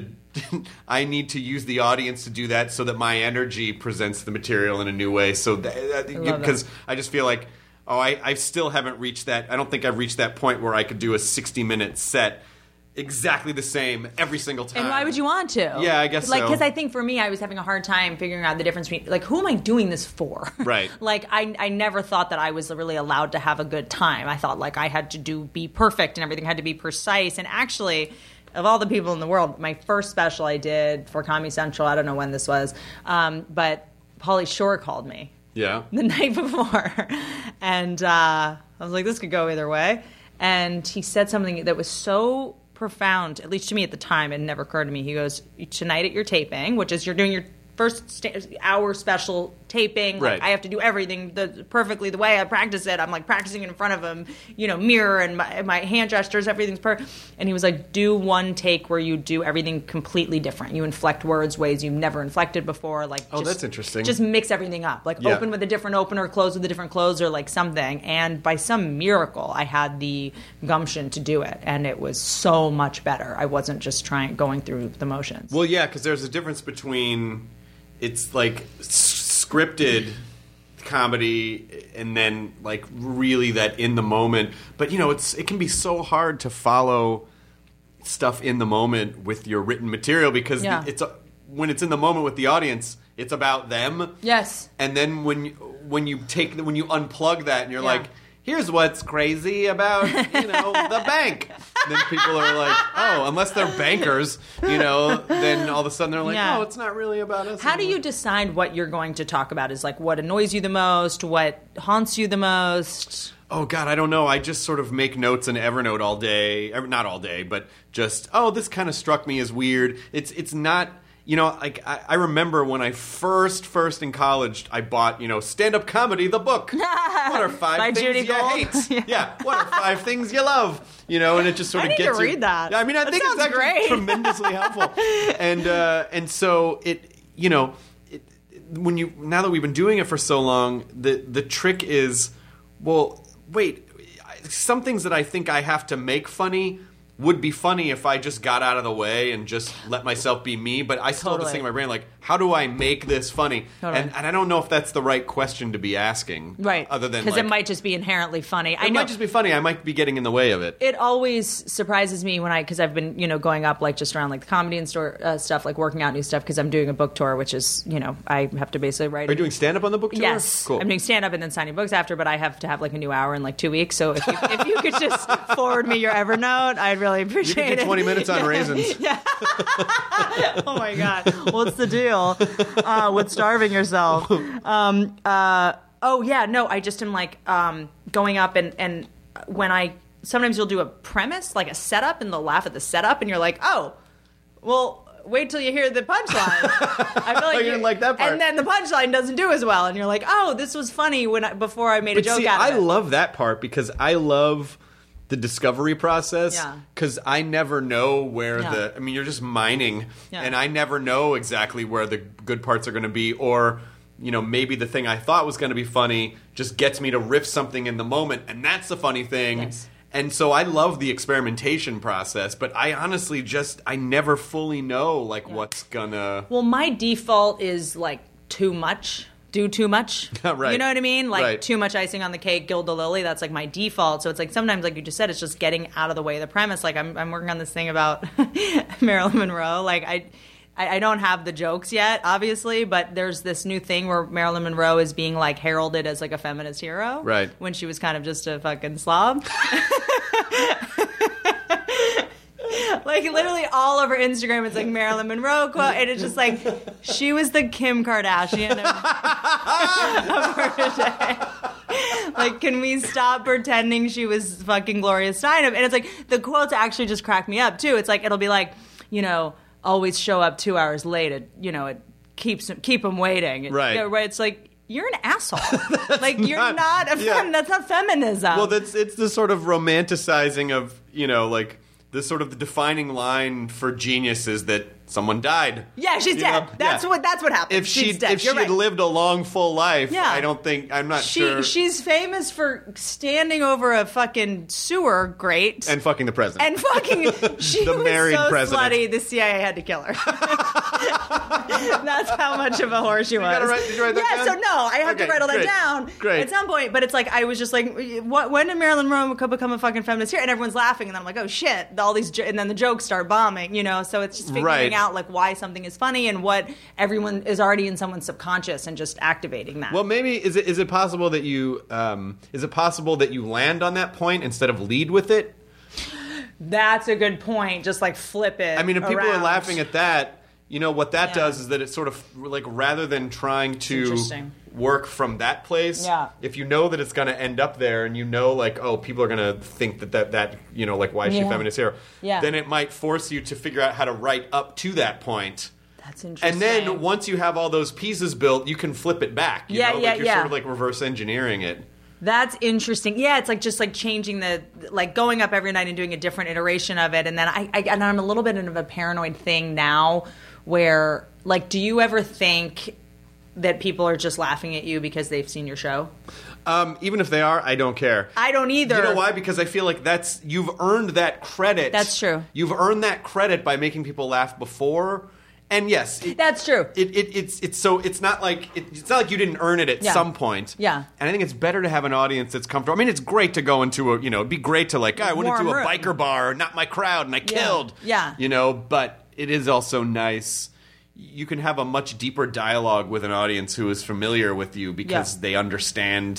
I need to use the audience to do that so that my energy presents the material in a new way. So that love because I just feel like oh, I, I still haven't reached that. I don't think I've reached that point where I could do a sixty minute set exactly the same every single time. And why would you want to? Yeah, I guess like, so. Because I think for me, I was having a hard time figuring out the difference between, like, who am I doing this for? Right. like, I, I never thought that I was really allowed to have a good time. I thought, like, I had to do be perfect and everything had to be precise. And actually, of all the people in the world, my first special I did for Comedy Central, I don't know when this was, um, but Pauly Shore called me. Yeah. The night before. And uh, I was like, this could go either way. And he said something that was so profound, at least to me at the time, it never occurred to me. He goes, tonight at your taping, which is you're doing your first sta- hour special taping. Like, Right. I have to do everything the, perfectly the way I practice it. I'm like practicing in front of him, you know, mirror and my, my hand gestures, everything's perfect. And he was like, do one take where you do everything completely different. You inflect words ways you've never inflected before. Like, Oh, just, that's interesting. Just mix everything up. Like, Yeah. open with a different opener, close with a different closer, like something. And by some miracle, I had the gumption to do it. And it was so much better. I wasn't just trying, going through the motions. Well, yeah, because there's a difference between it's like s- scripted comedy and then like really that in the moment. But you know, it's it can be so hard to follow stuff in the moment with your written material because Yeah. it's a, when it's in the moment with the audience, it's about them. Yes. And then when you, when you take when you unplug that and you're Yeah. like, here's what's crazy about, you know, the bank. And then people are like, oh, unless they're bankers, you know, then all of a sudden they're like, Yeah. oh, it's not really about us. How do anymore. you decide what you're going to talk about? Is like what annoys you the most, what haunts you the most? Oh, God, I don't know. I just sort of make notes in Evernote all day. Ever- Not all day, but just, oh, this kind of struck me as weird. It's it's not, you know, like I, I remember when I first, first in college, I bought, you know, Stand-Up Comedy, the book. What are five By things Judy you Gold? hate? Yeah. Yeah. What are five things you love? You know, and it just sort I of need gets to you. read that. Yeah, I mean, I That think it's sounds actually great. tremendously helpful. And, uh, and so it, you know, it, when you, now that we've been doing it for so long, the, the trick is, well, wait, some things that I think I have to make funny would be funny if I just got out of the way and just let myself be me, but I still have Totally. this thing in my brain like, how do I make this funny? Totally. And, and I don't know if that's the right question to be asking. Right. Other than Because like, it might just be inherently funny. it I know. might just be funny. I might be getting in the way of it. It always surprises me when I, because I've been, you know, going up like just around like the comedy and store uh, stuff, like working out new stuff, because I'm doing a book tour, which is, you know, I have to basically write. Are you doing stand-up on the book tour? Yes, Cool. I'm doing stand up and then signing books after, but I have to have like a new hour in like two weeks. So if you, if you could just forward me your Evernote, I'd really You appreciate can it. do twenty minutes on raisins. Oh my god, what's the deal uh, with starving yourself? Um, uh, oh yeah, no, I just am like um, going up and and when I sometimes you'll do a premise like a setup and they'll laugh at the setup and you're like, oh, well. Wait till you hear the punchline. I feel like Oh, you didn't like that part. And then the punchline doesn't do as well, and you're like, "Oh, this was funny when I, before I made a But joke see, out of I it." love that part because I love the discovery process. Yeah. Because I never know where Yeah. the. I mean, you're just mining, Yeah. and I never know exactly where the good parts are going to be, or you know, maybe the thing I thought was going to be funny just gets me to riff something in the moment, and that's the funny thing. Yes. And so I love the experimentation process, but I honestly just I never fully know like what's gonna. Well, my default is like too much. Do too much. Right. You know what I mean? Like Right. too much icing on the cake, gild the lily. That's like my default. So it's like sometimes, like you just said, it's just getting out of the way of the premise. Like I'm, I'm working on this thing about Marilyn Monroe. Like I, I, I don't have the jokes yet, obviously, but there's this new thing where Marilyn Monroe is being like heralded as like a feminist hero. Right. When she was kind of just a fucking slob. Like literally all over Instagram, it's like Marilyn Monroe quote, and it's just like she was the Kim Kardashian of, of her day. Like, can we stop pretending she was fucking Gloria Steinem? And it's like the quotes actually just crack me up too. It's like it'll be like, you know, always show up two hours late. It, you know, it keeps keep them waiting. It- Right. you know, right. It's like you're an asshole. Like you're not- not, a yeah. fem. That's not feminism. Well, that's it's the sort of romanticizing of you know like the sort of the defining line for genius is that someone died. yeah, she's You dead. know? That's Yeah. what. That's what happened. If she she's dead. if she You're had right. lived a long full life, Yeah. I don't think I'm not She sure. she's famous for standing over a fucking sewer grate and fucking the president. and fucking she The was married so president. slutty the C I A had to kill her. That's how much of a whore she was. gotta write- did you write that yeah, down? so no, I have Okay, to write all that great. down Great. at some point. But it's like I was just like, what, when did Marilyn Monroe become a fucking feminist here? And everyone's laughing, and then I'm like, oh shit! All these jo- and then the jokes start bombing, you know. So it's just figuring Right. out like why something is funny and what everyone is already in someone's subconscious and just activating that. Well, maybe is it is it possible that you um, is it possible that you land on that point instead of lead with it? That's a good point. Just like flip it. I mean, if people are around. laughing at that, you know what that Yeah. does is that it sort of like rather than trying to interesting. work from that place, Yeah. if you know that it's going to end up there, and you know like oh people are going to think that that that you know like why is she Yeah. a feminist hero? Yeah. Then it might force you to figure out how to write up to that point. That's interesting. And then once you have all those pieces built, you can flip it back. You Yeah, know? yeah, like you're yeah. sort of like reverse engineering it. That's interesting. Yeah, it's like just like changing the like going up every night and doing a different iteration of it. And then I, I and I'm a little bit of a paranoid thing now, where like, do you ever think that people are just laughing at you because they've seen your show? Um, even if they are, I don't care. I don't either. You know why? Because I feel like that's you've earned that credit. That's true. You've earned that credit by making people laugh before. And yes, it, That's true. It, it, it's it's so it's not like it, it's not like you didn't earn it at Yeah. some point. Yeah. And I think it's better to have an audience that's comfortable. I mean, it's great to go into a you know it'd be great to like I went Warm into a room. biker bar, not my crowd, and I killed. Yeah. You know, but it is also nice. You can have a much deeper dialogue with an audience who is familiar with you because Yeah. they understand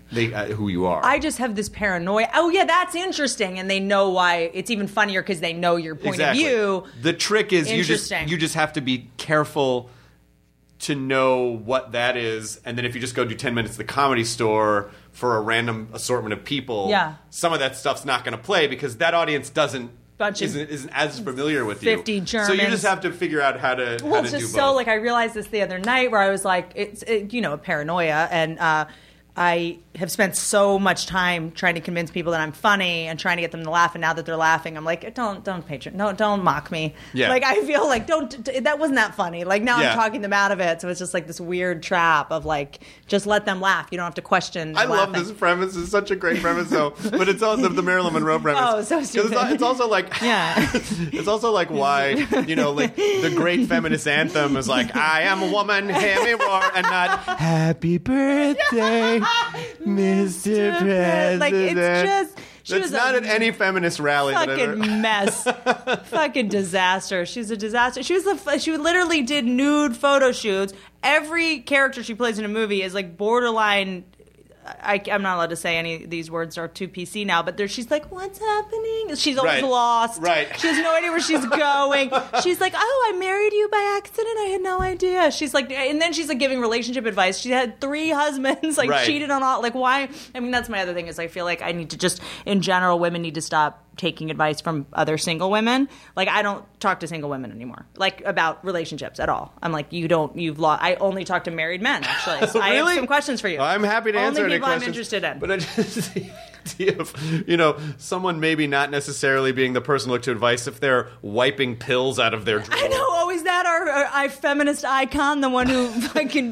they uh, who you are. I just have this paranoia. Oh yeah, that's interesting, and they know why. It's even funnier because they know your point exactly. of view. The trick is you just Interesting. you just have to be careful to know what that is, and then if you just go do ten minutes at the Comedy Store for a random assortment of people, Yeah. some of that stuff's not going to play because that audience doesn't Bunch of isn't, isn't as familiar with fifty you. Germans. So you just have to figure out how to Well, how it's to do just both. so like I realized this the other night where I was like, it's it, you know paranoia, and uh, I have spent so much time trying to convince people that I'm funny and trying to get them to laugh, and now that they're laughing, I'm like, don't don't patron, no, don't mock me. Yeah. Like I feel like don't d- that wasn't that funny. Like now Yeah. I'm talking them out of it, so it's just like this weird trap of like just let them laugh. You don't have to question. I love laughing. this premise. It's such a great premise, though. But it's also the Marilyn Monroe premise. Oh, so 'Cause stupid. It's, it's also like, Yeah. it's also like why you know, like the great feminist anthem is like, I am a woman, hear me roar, and not Happy birthday, Mister President. Like it's just. She That's was not a at any feminist rally. that I've fucking ever- mess, fucking disaster. She's a disaster. She was the she literally did nude photo shoots. Every character she plays in a movie is like borderline. I, I'm not allowed to say any of these words are too P C now, but there, she's like, what's happening? She's always Right. lost. Right. She has no idea where she's going. She's like, oh, I married you by accident. I had no idea. She's like, and then she's like giving relationship advice. She had three husbands, like Right. cheated on all, like why? I mean, that's my other thing is I feel like I need to just, in general, women need to stop taking advice from other single women. Like I don't talk to single women anymore, like about relationships at all. I'm like, you don't, you've lost. I only talk to married men actually. So I have Really? some questions for you. I'm happy to answer Only any people questions. I'm interested in. But I just the idea of, you know, someone maybe not necessarily being the person to look to advice if they're wiping pills out of their drawer. I know. Oh, is that our, our, our feminist icon, the one who fucking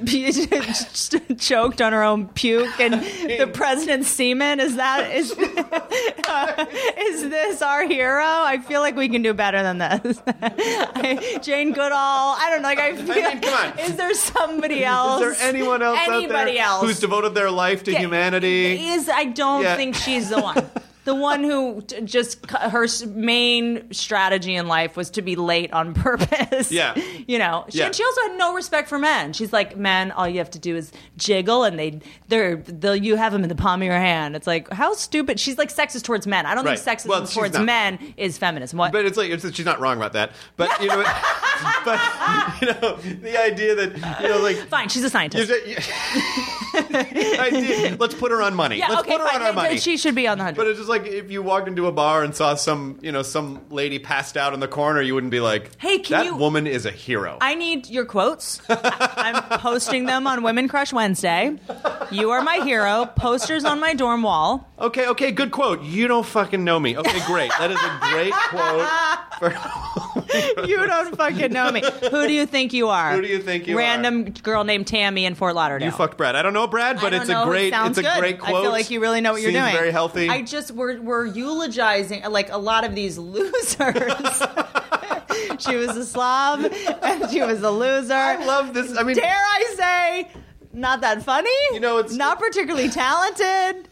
choked on her own puke and the president's semen? Is that is uh, is this our hero? I feel like we can do better than this. Jane Goodall. I don't know. Like I feel. I mean, come on. Is there somebody else? Is there anyone else Anybody out there else who's devoted their life to humanity? Is I don't Yeah. think she's the one. The one who t- just her s- main strategy in life was to be late on purpose. Yeah. You know. She, Yeah. and she also had no respect for men. She's like, men, all you have to do is jiggle, and they they're they'll you have them in the palm of your hand. It's like, how stupid. She's like sexist towards men. I don't Right. think sexism Well, she's towards not. men is feminism. What? But it's like it's, she's not wrong about that. But you know, but you know, the idea that you know, like Fine, she's a scientist. you- the idea, let's put her on money. Yeah, let's okay, put her fine. on our money. She should be on the hundred. But it's just like if you walked into a bar and saw some, you know, some lady passed out in the corner, you wouldn't be like, Hey, can that you- woman is a hero. I need your quotes. I'm posting them on Women Crush Wednesday. You are my hero. Posters on my dorm wall. Okay, okay, good quote. You don't fucking know me. Okay, great. That is a great quote. For You don't fucking know me. Who do you think you are? Who do you think you Random are? girl named Tammy in Fort Lauderdale. You fucked Brad. I don't know Brad, but I don't it's know. a great, It sounds it's a good. great quote. I feel like you really know what you're Seems doing. very healthy. I just we're we're eulogizing like a lot of these losers. She was a slob and she was a loser. I love this. I mean, Dare I say, not that funny. You know, it's- not particularly talented.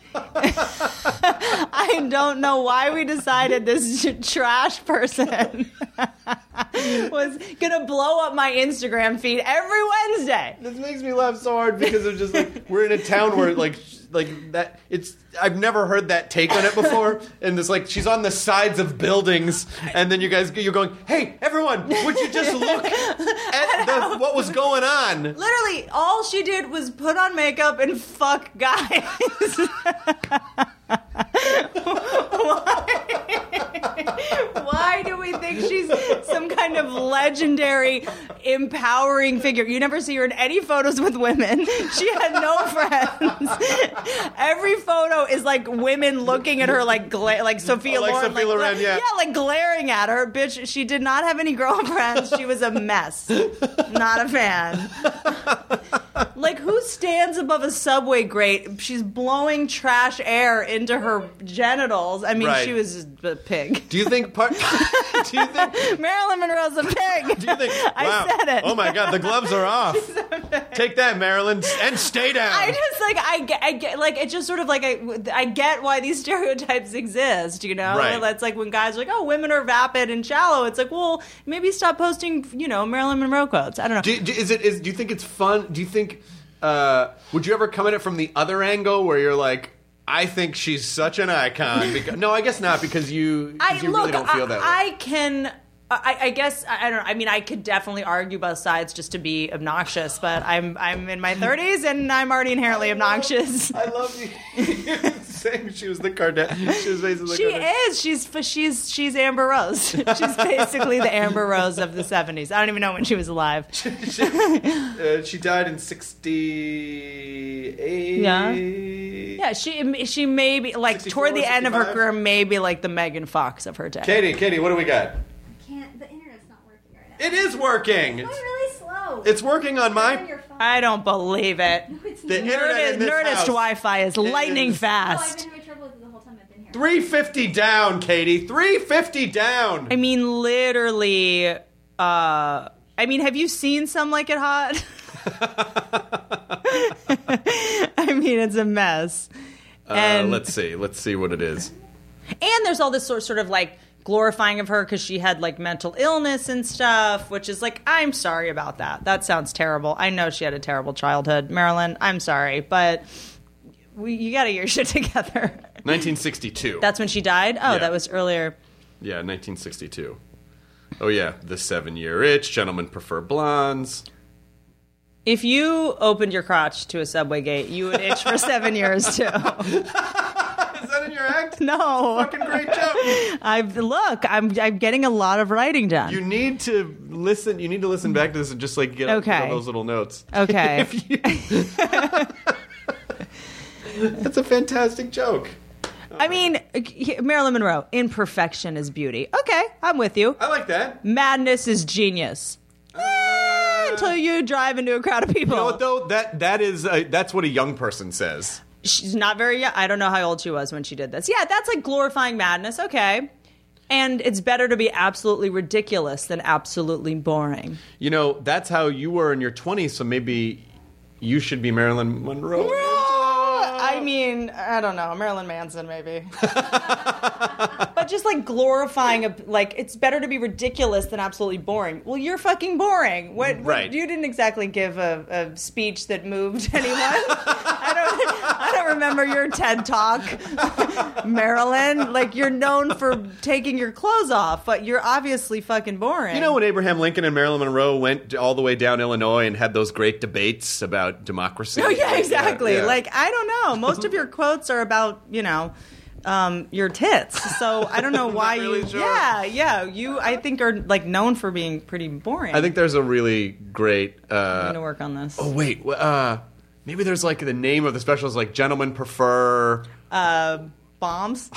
I don't know why we decided this trash person was gonna blow up my Instagram feed every Wednesday. this makes me laugh so hard because of just like we're in a town where like like that. It's I've never heard that take on it before, and it's like she's on the sides of buildings, and then you guys you're going, hey everyone, would you just look at the, what was going on? Literally, all she did was put on makeup and fuck guys. Why? Why do we think she's some kind of legendary, empowering figure? You never see her in any photos with women. She had no friends. Every photo is like women looking at her like gla- like Sophia Oh, like Loren. Sophia Loren, yeah. yeah, like glaring at her. Bitch, she did not have any girlfriends. She was a mess. Not a fan. Like, who stands above a subway grate? She's blowing trash air into her genitals. I mean, Right. she was just a pig. Do you think part? Do you think? Marilyn Monroe's a pig. Do you think? I Wow. said it. Oh my God, the gloves are off. Take that, Marilyn, and stay down. I just like I get, I get like it's just sort of like I, I get why these stereotypes exist, you know. Right. It's like when guys are like, oh, women are vapid and shallow. It's like, well, maybe stop posting, you know, Marilyn Monroe quotes. I don't know. Do, do, is it? Is do you think it's fun? Do you think? uh, would you ever come at it from the other angle where you're like, I think she's such an icon? Because, no, I guess not, because you, I, you look, really don't feel I, that way. I can... I, I guess I don't know. I mean, I could definitely argue both sides just to be obnoxious, but I'm I'm in my thirties and I'm already inherently obnoxious. I love you saying she was the Kardashian. She was basically She Kardashian. is. She's she's she's Amber Rose. She's basically the Amber Rose of the seventies. I don't even know when she was alive. she, uh, she died in sixty-eight. Yeah. Yeah, she she may be like sixty-four, toward the end of her sixty-five? career, maybe like the Megan Fox of her day. Katie, Katie, what do we got? Can't, the internet's not working right now. It is working. It's going really slow. It's working on On my... your phone. I don't believe it. No, it's The not. internet Nerdist, in this Nerdist house Wi-Fi is lightning is- Oh, I've fast. been having trouble with it the whole time I've been here. three fifty down, Katie. three fifty down. I mean, literally. Uh, I mean, have you seen Some Like It Hot? I mean, it's a mess. Uh, And let's see. Let's see what it is. and there's all this sort sort of like glorifying of her because she had like mental illness and stuff, which is like, I'm sorry about that. That sounds terrible. I know she had a terrible childhood, Marilyn. I'm sorry, but we, you got to get your shit together. nineteen sixty-two. That's when she died. Oh, Yeah. that was earlier. Yeah, nineteen sixty-two. Oh, yeah. The seven-year itch. Gentlemen prefer blondes. If you opened your crotch to a subway gate, you would itch for seven years too. Is that in your act? No, Fucking great joke. I've look. I'm I'm getting a lot of writing done. You need to listen. You need to listen back to this and just like get, Okay. get all those little notes. Okay. If you- That's a fantastic joke. I mean, Marilyn Monroe, imperfection is beauty. Okay, I'm with you. I like that. Madness is genius. Eh, until you drive into a crowd of people. You know what though? That that is a, that's what a young person says. She's not very young. I don't know how old she was when she did this. Yeah, that's like glorifying madness. Okay. And it's better to be absolutely ridiculous than absolutely boring. You know, that's how you were in your twenties. So maybe you should be Marilyn Monroe. I mean, I don't know, Marilyn Manson maybe. But just like glorifying, a, like it's better to be ridiculous than absolutely boring. Well, you're fucking boring. What? what Right. You didn't exactly give a, a speech that moved anyone. I don't. I don't remember your TED Talk, Marilyn. Like you're known for taking your clothes off, but you're obviously fucking boring. You know when Abraham Lincoln and Marilyn Monroe went all the way down Illinois and had those great debates about democracy? Oh yeah, exactly. Yeah, yeah. Like I don't know. Most of your quotes are about you know um, your tits. So I don't know why really you. sure. Yeah, yeah. You I think are like known for being pretty boring. I think there's a really great. Uh, I'm gonna work on this. oh wait, w- uh, maybe there's like the name of the special is like Gentlemen Prefer. Uh, bombs.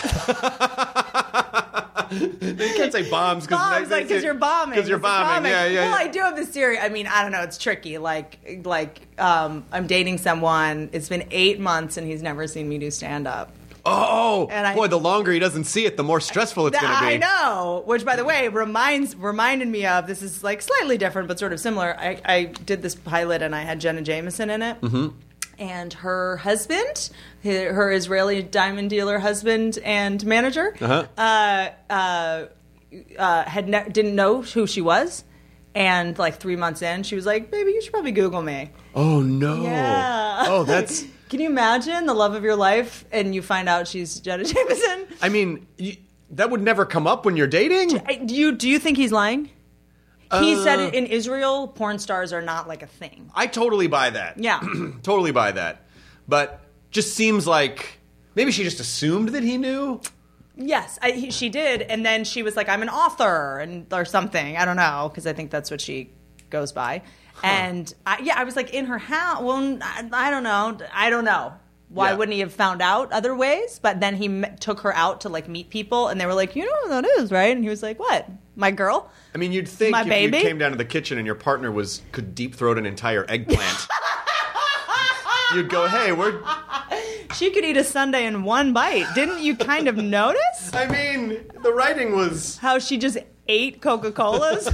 You can't say bombs because bombs, like because you're bombing. Because you're 'cause it's bombing. Yeah, yeah. Well, yeah. I do have this theory. I mean, I don't know. It's tricky. Like, like um, I'm dating someone. It's been eight months and he's never seen me do stand up. Oh, And I- boy! The longer he doesn't see it, the more stressful it's going to be. I know. Which, by the way, reminds reminded me of this is like slightly different, but sort of similar. I, I did this pilot, and I had Jenna Jameson in it, mm-hmm. and her husband, her, her Israeli diamond dealer husband and manager, Uh-huh. uh, uh, uh, had ne- didn't know who she was, and like three months in, she was like, "Baby, you should probably Google me." Oh no! Yeah. Oh, that's. Can you imagine the love of your life, and you find out she's Jenna Jameson? I mean, you, that would never come up when you're dating. I- Do you do you think he's lying? He Uh, said it in Israel, porn stars are not like a thing. I totally buy that. Yeah. Totally buy that. But just seems like maybe she just assumed that he knew. Yes, I, he, she did, and then she was like, "I'm an author," and or something. I don't know because I think that's what she goes by. And I, yeah, I was like in her house. Well, I, I don't know. I don't know. Why Yeah. wouldn't he have found out other ways? But then he met, took her out to like meet people, and they were like, "You know who that is, right?" And he was like, "What? My girl?" I mean, you'd think My if baby? you came down to the kitchen and your partner was could deep throat an entire eggplant, you'd go, "Hey, we're." She could eat a sundae in one bite. Didn't you kind of notice I mean, the writing was. how she just ate Coca-Colas?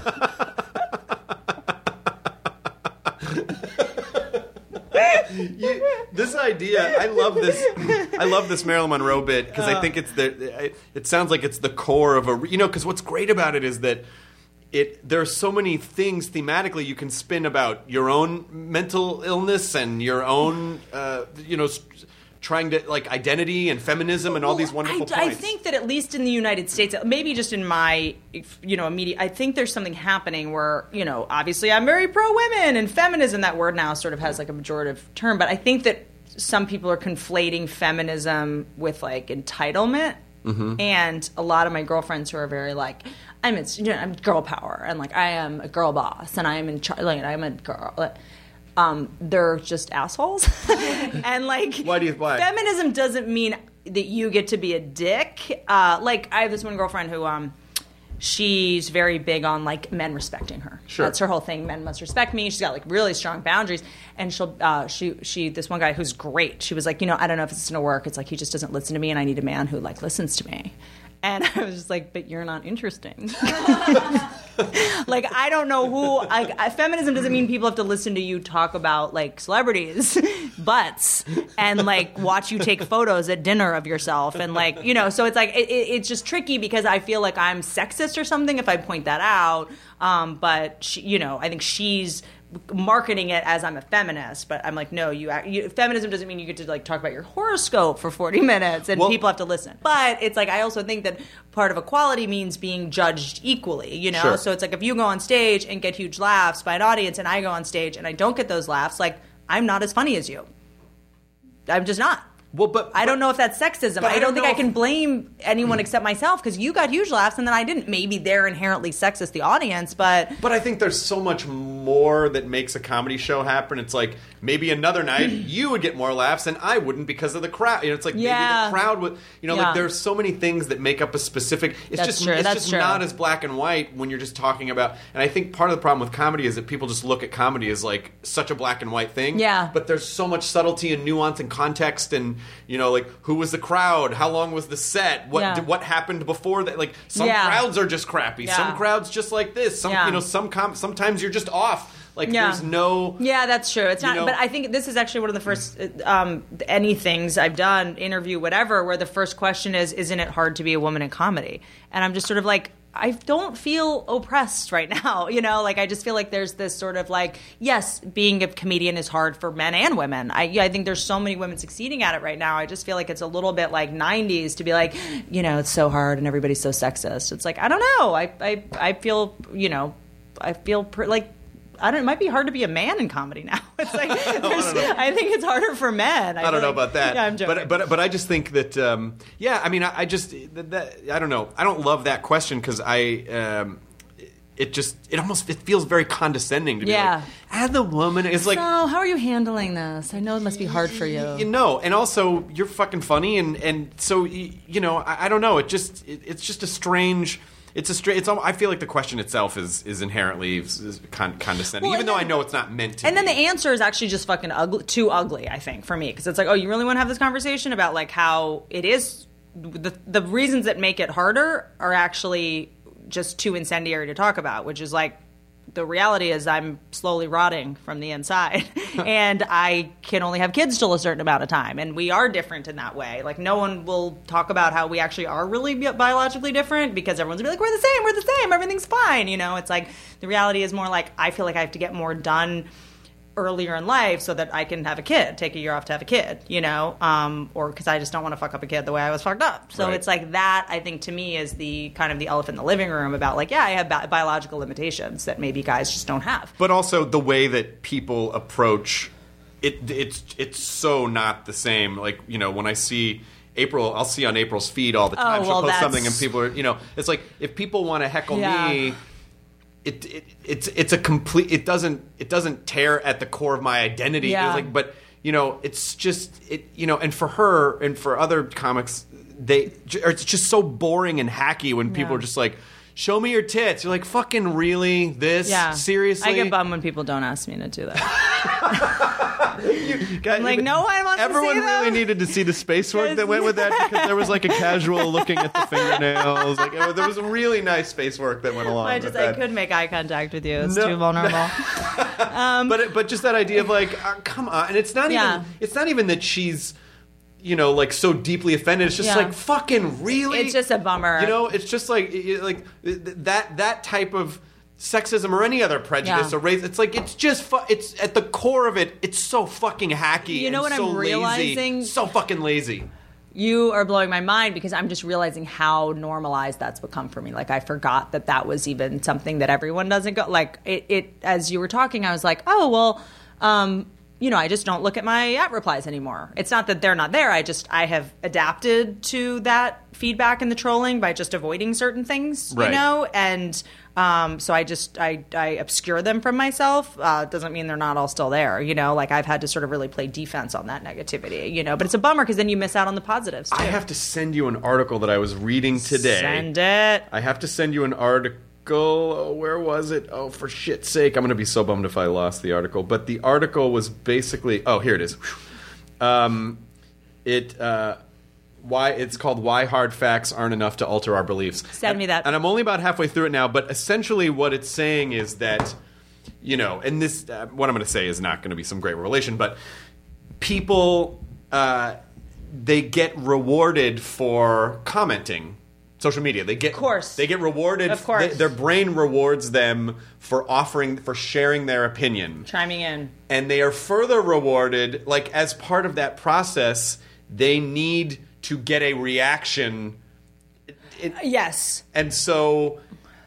You, this idea, I love this. I love this Marilyn Monroe bit because I think it's the. It sounds like it's the core of a. You know, because what's great about it is that it there's so many things thematically you can spin about your own mental illness and your own, uh, you know, trying to, like, identity and feminism and all well, these wonderful I, points. I think that at least in the United States, maybe just in my, you know, immediate, I think there's something happening where, you know, obviously I'm very pro-women and feminism, that word now sort of has like a pejorative term, but I think that some people are conflating feminism with like entitlement. Mm-hmm. And a lot of my girlfriends who are very like, I'm, you know, I'm girl power and like I am a girl boss and I am in charge, like, I'm a girl. Um, they're just assholes. And like, why do you, why? Feminism doesn't mean that you get to be a dick. Uh, like I have this one girlfriend who, um, she's very big on like men respecting her. Sure. That's her whole thing. Men must respect me. She's got like really strong boundaries. And she'll, uh, she, she, this one guy who's great. She was like, you know, I don't know if it's going to work. It's like, he just doesn't listen to me and I need a man who like listens to me. And I was just like, but you're not interesting. Like, I don't know who, like, feminism doesn't mean people have to listen to you talk about, like, celebrities' butts and, like, watch you take photos at dinner of yourself. And, like, you know, so it's like, it, it, it's just tricky because I feel like I'm sexist or something if I point that out. Um, but, she, you know, I think she's marketing it as I'm a feminist, but I'm like, no, you, you feminism doesn't mean you get to like talk about your horoscope for forty minutes and well, people have to listen. But it's like, I also think that part of equality means being judged equally, you know? Sure. So it's like, if you go on stage and get huge laughs by an audience and I go on stage and I don't get those laughs, like, I'm not as funny as you. I'm just not. Well, but, but I don't know if that's sexism. I, I don't, don't think I can blame anyone mm. except myself because you got huge laughs and then I didn't. Maybe they're inherently sexist, the audience, but... But I think there's so much more that makes a comedy show happen. It's like, maybe another night you would get more laughs and I wouldn't because of the crowd. You know, it's like yeah. maybe the crowd would... You know, yeah. like there's so many things that make up a specific... It's that's just, true. it's that's just true. not as black and white when you're just talking about... And I think part of the problem with comedy is that people just look at comedy as like such a black and white thing. Yeah. But there's so much subtlety and nuance and context and, you know, like... Who was the crowd? How long was the set? What yeah. did, what happened before that? Like some yeah. crowds are just crappy. Yeah. Some crowds just like this. Some yeah. you know some com- sometimes you're just off. Like yeah. there's no. Yeah, that's true. It's not. know, but I think this is actually one of the first um, any things I've done, interview, whatever, where the first question is, "Isn't it hard to be a woman in comedy?" And I'm just sort of like, I don't feel oppressed right now, you know? Like, I just feel like there's this sort of like, yes, being a comedian is hard for men and women. I, I think there's so many women succeeding at it right now. I just feel like it's a little bit like nineties to be like, you know, it's so hard and everybody's so sexist. It's like, I don't know. I, I, I feel, you know, I feel pr- like, I don't. It might be hard to be a man in comedy now. It's like I, I think it's harder for men. I, I don't know like, about that. Yeah, I'm joking. But but but I just think that um, yeah. I mean, I, I just that, that, I don't know. I don't love that question because I. Um, it just it almost it feels very condescending to be yeah. like, as a woman, it's like, so how are you handling this? I know it must be hard for you. You know, and also you're fucking funny, and and so you know, I, I don't know. It just it, it's just a strange. It's a straight. It's. I feel like the question itself is is inherently is con- condescending, well, even though then, I know it's not meant to. And be. then the answer is actually just fucking ugly, too ugly. I think for me, because it's like, oh, you really want to have this conversation about like how it is. The the reasons that make it harder are actually just too incendiary to talk about, which is like. The reality is I'm slowly rotting from the inside and I can only have kids till a certain amount of time. And we are different in that way. Like no one will talk about how we actually are really bi- biologically different because everyone's gonna be like, we're the same, we're the same, everything's fine. You know, it's like the reality is more like I feel like I have to get more done earlier in life so that I can have a kid, take a year off to have a kid, you know, um, or because I just don't want to fuck up a kid the way I was fucked up. So right. It's like that, I think, to me is the kind of the elephant in the living room about like, yeah, I have bi- biological limitations that maybe guys just don't have. But also the way that people approach it, it's it's so not the same. Like, you know, when I see April, I'll see on April's feed all the time. Oh, She'll well, post that's... something and people are, you know, it's like if people want to heckle yeah. me, It, it it's it's a complete it doesn't it doesn't tear at the core of my identity. Yeah. It's like, but you know, it's just it you know, and for her and for other comics, they or it's just so boring and hacky when people yeah. are just like, show me your tits. You're like, fucking really? This? Yeah. Seriously? I get bummed when people don't ask me to do that. you, guys, like, no one wants to see Everyone them. really needed to see the space work that went with that because there was like a casual looking at the fingernails. Like it, there was really nice space work that went along I with just that. I couldn't make eye contact with you. It's No. too vulnerable. um, but it, but just that idea of like, uh, come on, and it's not Yeah. even it's not even that she's, you know, like so deeply offended. It's just Yeah. like, fucking really. It's just a bummer. You know, it's just like it- like th- that that type of sexism or any other prejudice Yeah. or race. It's like it's just fu- it's at the core of it. It's so fucking hacky. You know and what so I'm realizing? Lazy, so fucking lazy. You are blowing my mind because I'm just realizing how normalized that's become for me. Like, I forgot that that was even something that everyone doesn't go. Like, it, it as you were talking, I was like, oh, well, um, you know, I just don't look at my at replies anymore. It's not that they're not there. I just, I have adapted to that feedback and the trolling by just avoiding certain things, Right. you know? And um, so I just, I, I obscure them from myself. Uh, doesn't mean they're not all still there, you know? Like, I've had to sort of really play defense on that negativity, you know? But it's a bummer because then you miss out on the positives, too. I have to send you an article that I was reading today. Send it. I have to send you an article. Oh, where was it? Oh, for shit's sake. I'm going to be so bummed if I lost the article. But the article was basically... Oh, here it is. Um, it... Uh, why it's called Why Hard Facts Aren't Enough to Alter Our Beliefs. Send and, me that. And I'm only about halfway through it now, but essentially what it's saying is that, you know, and this, uh, what I'm going to say is not going to be some great revelation, but people, uh, they get rewarded for commenting. Social media, they get, Of course. they get rewarded. Of course. They, their brain rewards them for offering, for sharing their opinion. Chiming in. And they are further rewarded, like as part of that process, they need to get a reaction. It, it, Yes. and so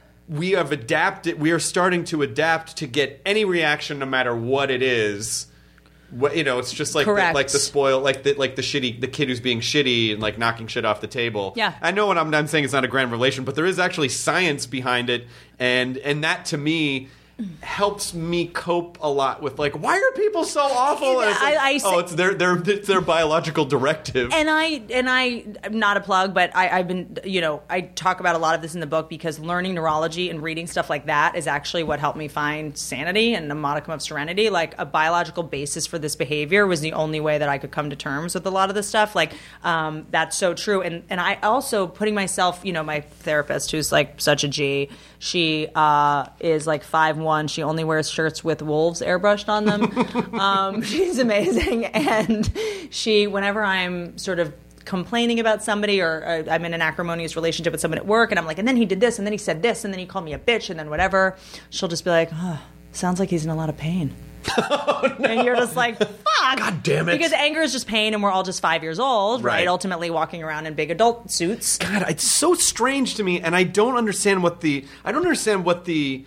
we have adapted, we are starting to adapt to get any reaction no matter what it is. What, you know, it's just like the, Correct. like the spoil, like the like the shitty, the kid who's being shitty and like knocking shit off the table. Yeah. I know what I'm, I'm saying. It's not a grand revelation, but there is actually science behind it, and and that to me helps me cope a lot with like, why are people so awful? And it's like, I- I say- oh, it's their their it's their biological directive. And I, and I, I'm not a plug, but I, I've been, you know, I talk about a lot of this in the book because learning neurology and reading stuff like that is actually what helped me find sanity and a modicum of serenity. Like, a biological basis for this behavior was the only way that I could come to terms with a lot of this stuff. Like, um, that's so true. And, and I also, putting myself, you know, my therapist, who's like such a G, she uh, is like five one. She only wears shirts with wolves airbrushed on them. um, she's amazing. And she, whenever I'm sort of complaining about somebody, or uh, I'm in an acrimonious relationship with someone at work, and I'm like, and then he did this, and then he said this, and then he called me a bitch, and then whatever, she'll just be like, oh, sounds like he's in a lot of pain. Oh, no. And you're just like, fuck. God damn it. Because anger is just pain, and we're all just five years old, right? Right. Ultimately walking around in big adult suits. God, it's so strange to me, and I don't understand what the I don't understand what the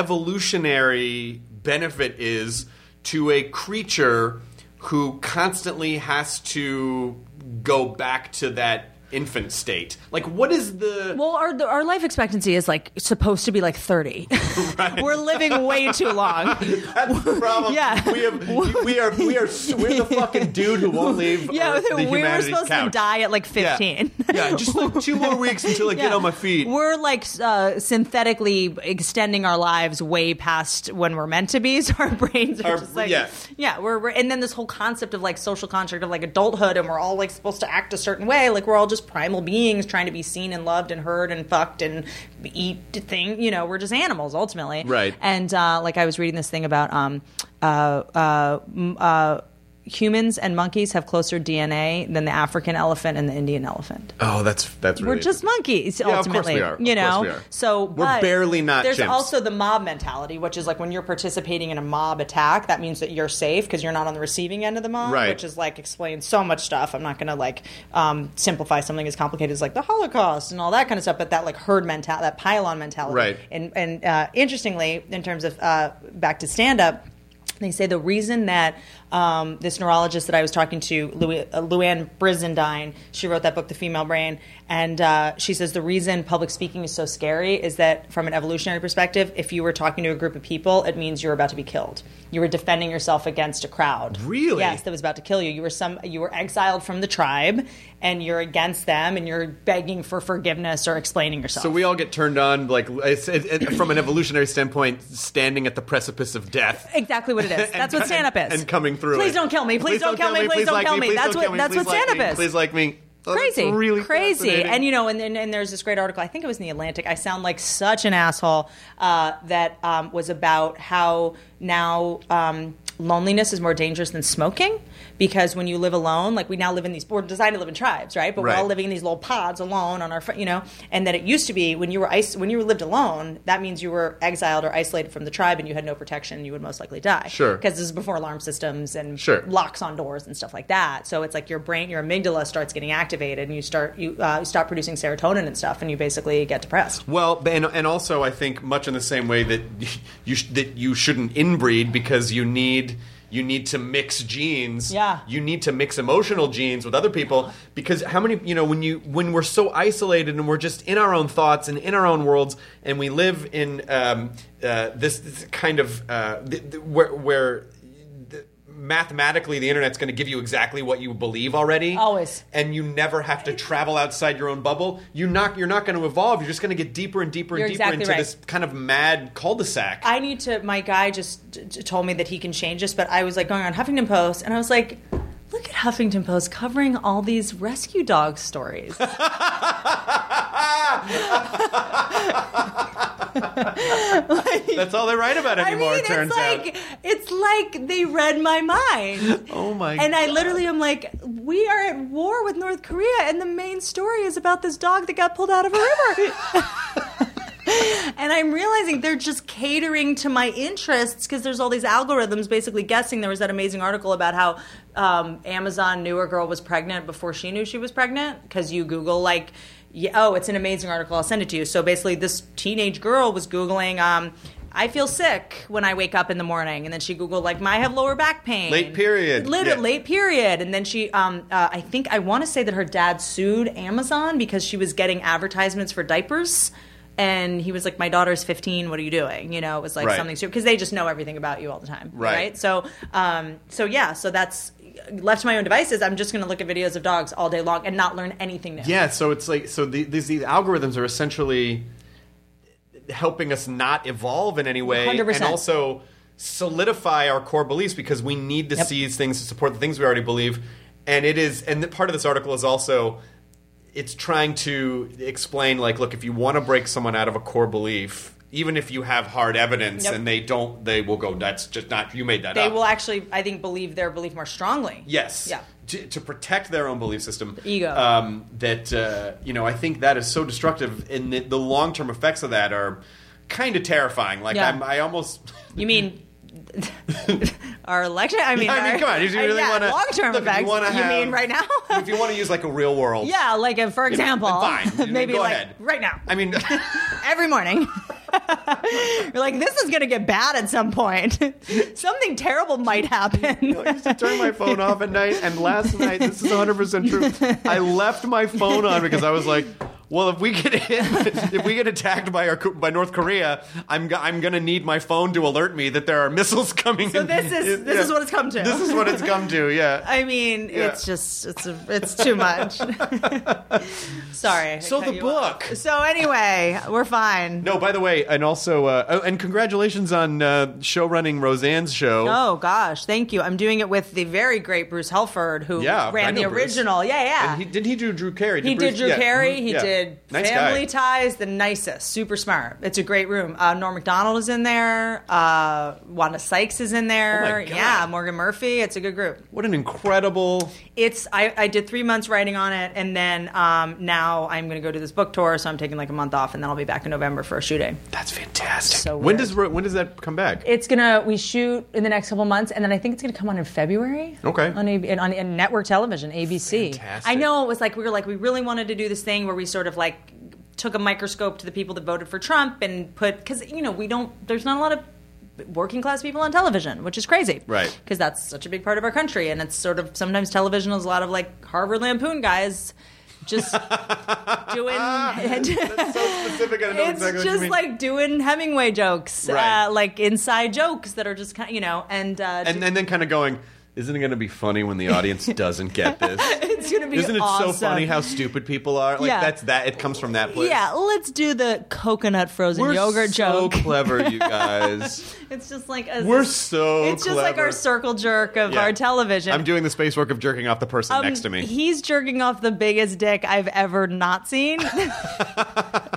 evolutionary benefit is to a creature who constantly has to go back to that infant state. Like, what is the... Well, our our life expectancy is like supposed to be like thirty. Right. We're living way too long. That's the problem. Yeah. we have we are we are we're the fucking dude who won't leave. Yeah, Earth, the we were humanity's supposed couch. to die at like Yeah. fifteen. Yeah, just like two more weeks until I get Yeah. on my feet. We're like uh, synthetically extending our lives way past when we're meant to be. So our brains are Our- just like, yeah. yeah. We're, we're and then this whole concept of like social construct of like adulthood, and we're all like supposed to act a certain way. Like, we're all just primal beings trying to be seen and loved and heard and fucked and eat thing. You know, we're just animals ultimately. Right. And uh, like I was reading this thing about um uh uh. m- uh humans and monkeys have closer D N A than the African elephant and the Indian elephant. Oh, that's that's really We're just monkeys, Yeah, of course ultimately. we are. Of You know, course we are. so We're but barely not There's chimps. also the mob mentality, which is like when you're participating in a mob attack, that means that you're safe because you're not on the receiving end of the mob, Right. which is like explains so much stuff. I'm not going to like um, simplify something as complicated as like the Holocaust and all that kind of stuff, but that like herd mentality, that pile-on mentality, Right. And and uh, interestingly, in terms of uh, back to stand-up. They say the reason that um, this neurologist that I was talking to, Louis, uh, Luann Brizendine, she wrote that book, The Female Brain, and uh, she says the reason public speaking is so scary is that from an evolutionary perspective, if you were talking to a group of people, it means you were about to be killed. You were defending yourself against a crowd. Really? Yes, that was about to kill you. You were some. You were exiled from the tribe, and you're against them, and you're begging for forgiveness or explaining yourself. So we all get turned on, like it's, it, it, from an evolutionary standpoint, standing at the precipice of death. Exactly what it is. That's what stand-up is. And coming through Please it. don't kill me. Please, don't kill me. Please don't like kill me. Please That's don't what kill me. that's Please what like stand-up me. is. Please like me. Oh, that's Crazy, really crazy, fascinating. and you know, and, and and there's this great article. I think it was in the Atlantic. I sound like such an asshole. Uh, that um, was about how now um, loneliness is more dangerous than smoking, because when you live alone, like we now live in these, we're designed to live in tribes, right? But Right. we're all living in these little pods alone on our, fr- you know, and that it used to be when you were is- when you lived alone, that means you were exiled or isolated from the tribe and you had no protection, you would most likely die. Sure. Because this is before alarm systems and Sure. locks on doors and stuff like that. So it's like your brain, your amygdala starts getting activated and you start, you, uh, you start producing serotonin and stuff and you basically get depressed. Well, and, and also I think much in the same way that you sh- that you shouldn't inbreed because you need you need to mix genes. Yeah. You need to mix emotional genes with other people because how many you know when you when we're so isolated and we're just in our own thoughts and in our own worlds and we live in um, uh, this, this kind of uh, th- th- where. where mathematically the internet's going to give you exactly what you believe already, Always. and you never have to travel outside your own bubble. You're not you're not going to evolve. You're just going to get deeper and deeper and You're deeper exactly into right. this kind of mad cul-de-sac. I need to, my guy just t- t- told me that he can change this, but I was like going on Huffington Post and I was like, look at Huffington Post covering all these rescue dog stories. Like, That's all they write about anymore, I mean, it turns it's like, out. It's like they read my mind. Oh my And I God. literally am like, we are at war with North Korea and the main story is about this dog that got pulled out of a river. And I'm realizing they're just catering to my interests because there's all these algorithms basically guessing. There was that amazing article about how um, Amazon knew a girl was pregnant before she knew she was pregnant because you Google like, yeah, oh, it's an amazing article. I'll send it to you. So basically this teenage girl was Googling, um, I feel sick when I wake up in the morning. And then she Googled like, I have lower back pain. Late period. Literally, Yeah. late period. And then she, um, uh, I think, I want to say that her dad sued Amazon because she was getting advertisements for diapers. And he was like, my daughter's fifteen. What are you doing? You know, it was like Right. something stupid because they just know everything about you all the time. Right. So, um, so yeah, so that's left to my own devices. I'm just going to look at videos of dogs all day long and not learn anything new. Yeah, so it's like so the, these these algorithms are essentially helping us not evolve in any way, one hundred percent. and also solidify our core beliefs because we need to Yep. see these things to support the things we already believe. And it is, and the, part of this article is also it's trying to explain like, look, if you want to break someone out of a core belief, even if you have hard evidence Yep. and they don't, they will go, that's just not, you made that They up. will actually, I think, believe their belief more strongly. Yes. Yeah. To, to protect their own belief system. The ego. Um, that, uh, you know, I think that is so destructive, and the, the long-term effects of that are kind of terrifying. Like, Yeah. I'm, I almost... You mean our election? I mean, I mean, our- come on. If you uh, really yeah, want to... long-term look, if effects. You, wanna you have, mean right now? if you want to use, like, a real world... Yeah, like uh, for example, Fine. maybe Go like ahead. right now, I mean... every morning. You're like, this is going to get bad at some point. Something terrible might happen. I used to turn my phone off at night, and last night, this is one hundred percent true, I left my phone on because I was like, well, if we get hit, if we get attacked by our by North Korea, I'm go- I'm gonna need my phone to alert me that there are missiles coming. So in. this is this Yeah. is what it's come to. This is what it's come to. Yeah. I mean, Yeah. it's just it's a, it's too much. Sorry. I So cut the you book. off. So anyway, we're fine. No, by the way, and also, uh, oh, and congratulations on uh, show running Roseanne's show. Oh gosh, thank you. I'm doing it with the very great Bruce Helford, who Yeah, I ran the know Bruce. original. Yeah, yeah. And he, didn't he do Drew Carey? He Bruce- did Drew yeah. Carey. Mhm. He Yeah. did Nice Family guy. Ties, the nicest, super smart. It's a great room. Uh, Norm Macdonald is in there. Uh, Wanda Sykes is in there. Oh my God. Yeah, Morgan Murphy. It's a good group. What an incredible. It's I, I did three months writing on it, and then um, now I'm going to go to this book tour, so I'm taking like a month off, and then I'll be back in November for a shooting. That's fantastic. So when weird. does Ro- when does that come back? It's gonna we shoot in the next couple months, and then I think it's gonna come on in February. Okay. On a, on, on network television, A B C. Fantastic. I know it was like we were like we really wanted to do this thing where we sort of like took a microscope to the people that voted for Trump and put because you know we don't there's not a lot of working class people on television, which is crazy, Right. Because that's such a big part of our country, and it's sort of sometimes television is a lot of like Harvard Lampoon guys. Just doing. That's so specific. I know It's exactly what you just mean. like doing Hemingway jokes, Right. uh, like inside jokes that are just kind of, you know, and uh, and, and then kind of going, isn't it going to be funny when the audience doesn't get this? it's going to be Isn't it awesome. so funny how stupid people are? Like Yeah. that's that. It comes from that place. Yeah, let's do the coconut frozen We're yogurt so joke. clever, you guys. It's just like a, We're so It's just like clever. our circle jerk of Yeah. our television. I'm doing the space work of jerking off the person Um, next to me. He's jerking off the biggest dick I've ever not seen.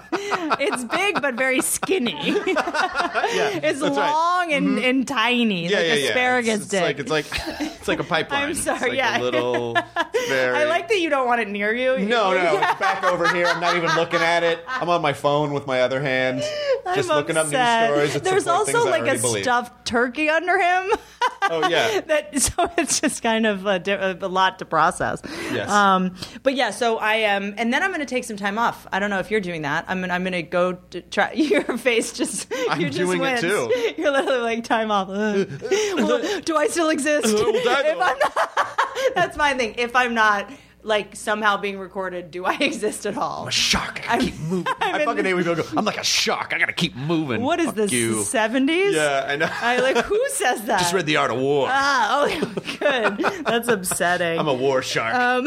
It's big but very skinny. Yeah, It's that's right. long and, Mhm. and tiny, Yeah, like yeah, yeah. asparagus It's, dick. it's like it's like it's like a pipeline. I'm sorry, It's like yeah. a little. Very... I like that you don't want it near you. No, no, it's back over here. I'm not even looking at it. I'm on my phone with my other hand, just I'm looking upset. up news stories. that There's support also things I like a already believe. stuffed turkey under him. Oh yeah. that so it's just kind of a, di- a lot to process. Yes. Um, but yeah, so I am, um, and then I'm going to take some time off. I don't know if you're doing that. I'm gonna, I'm going to go to try. Your face just. I'm you just doing it wince. too. You're literally like time off. Ugh. Well, do I still exist? If I'm not, that's my thing. If I'm not. Like somehow being recorded, do I exist at all? I'm a shark. I gotta keep moving. I fucking hate when people go, I'm like a shark. I gotta keep moving. What is Fuck this? you. The seventies? Yeah, I know. I like who says that? Just read The Art of War. Ah, oh, good. That's upsetting. I'm a war shark. Um,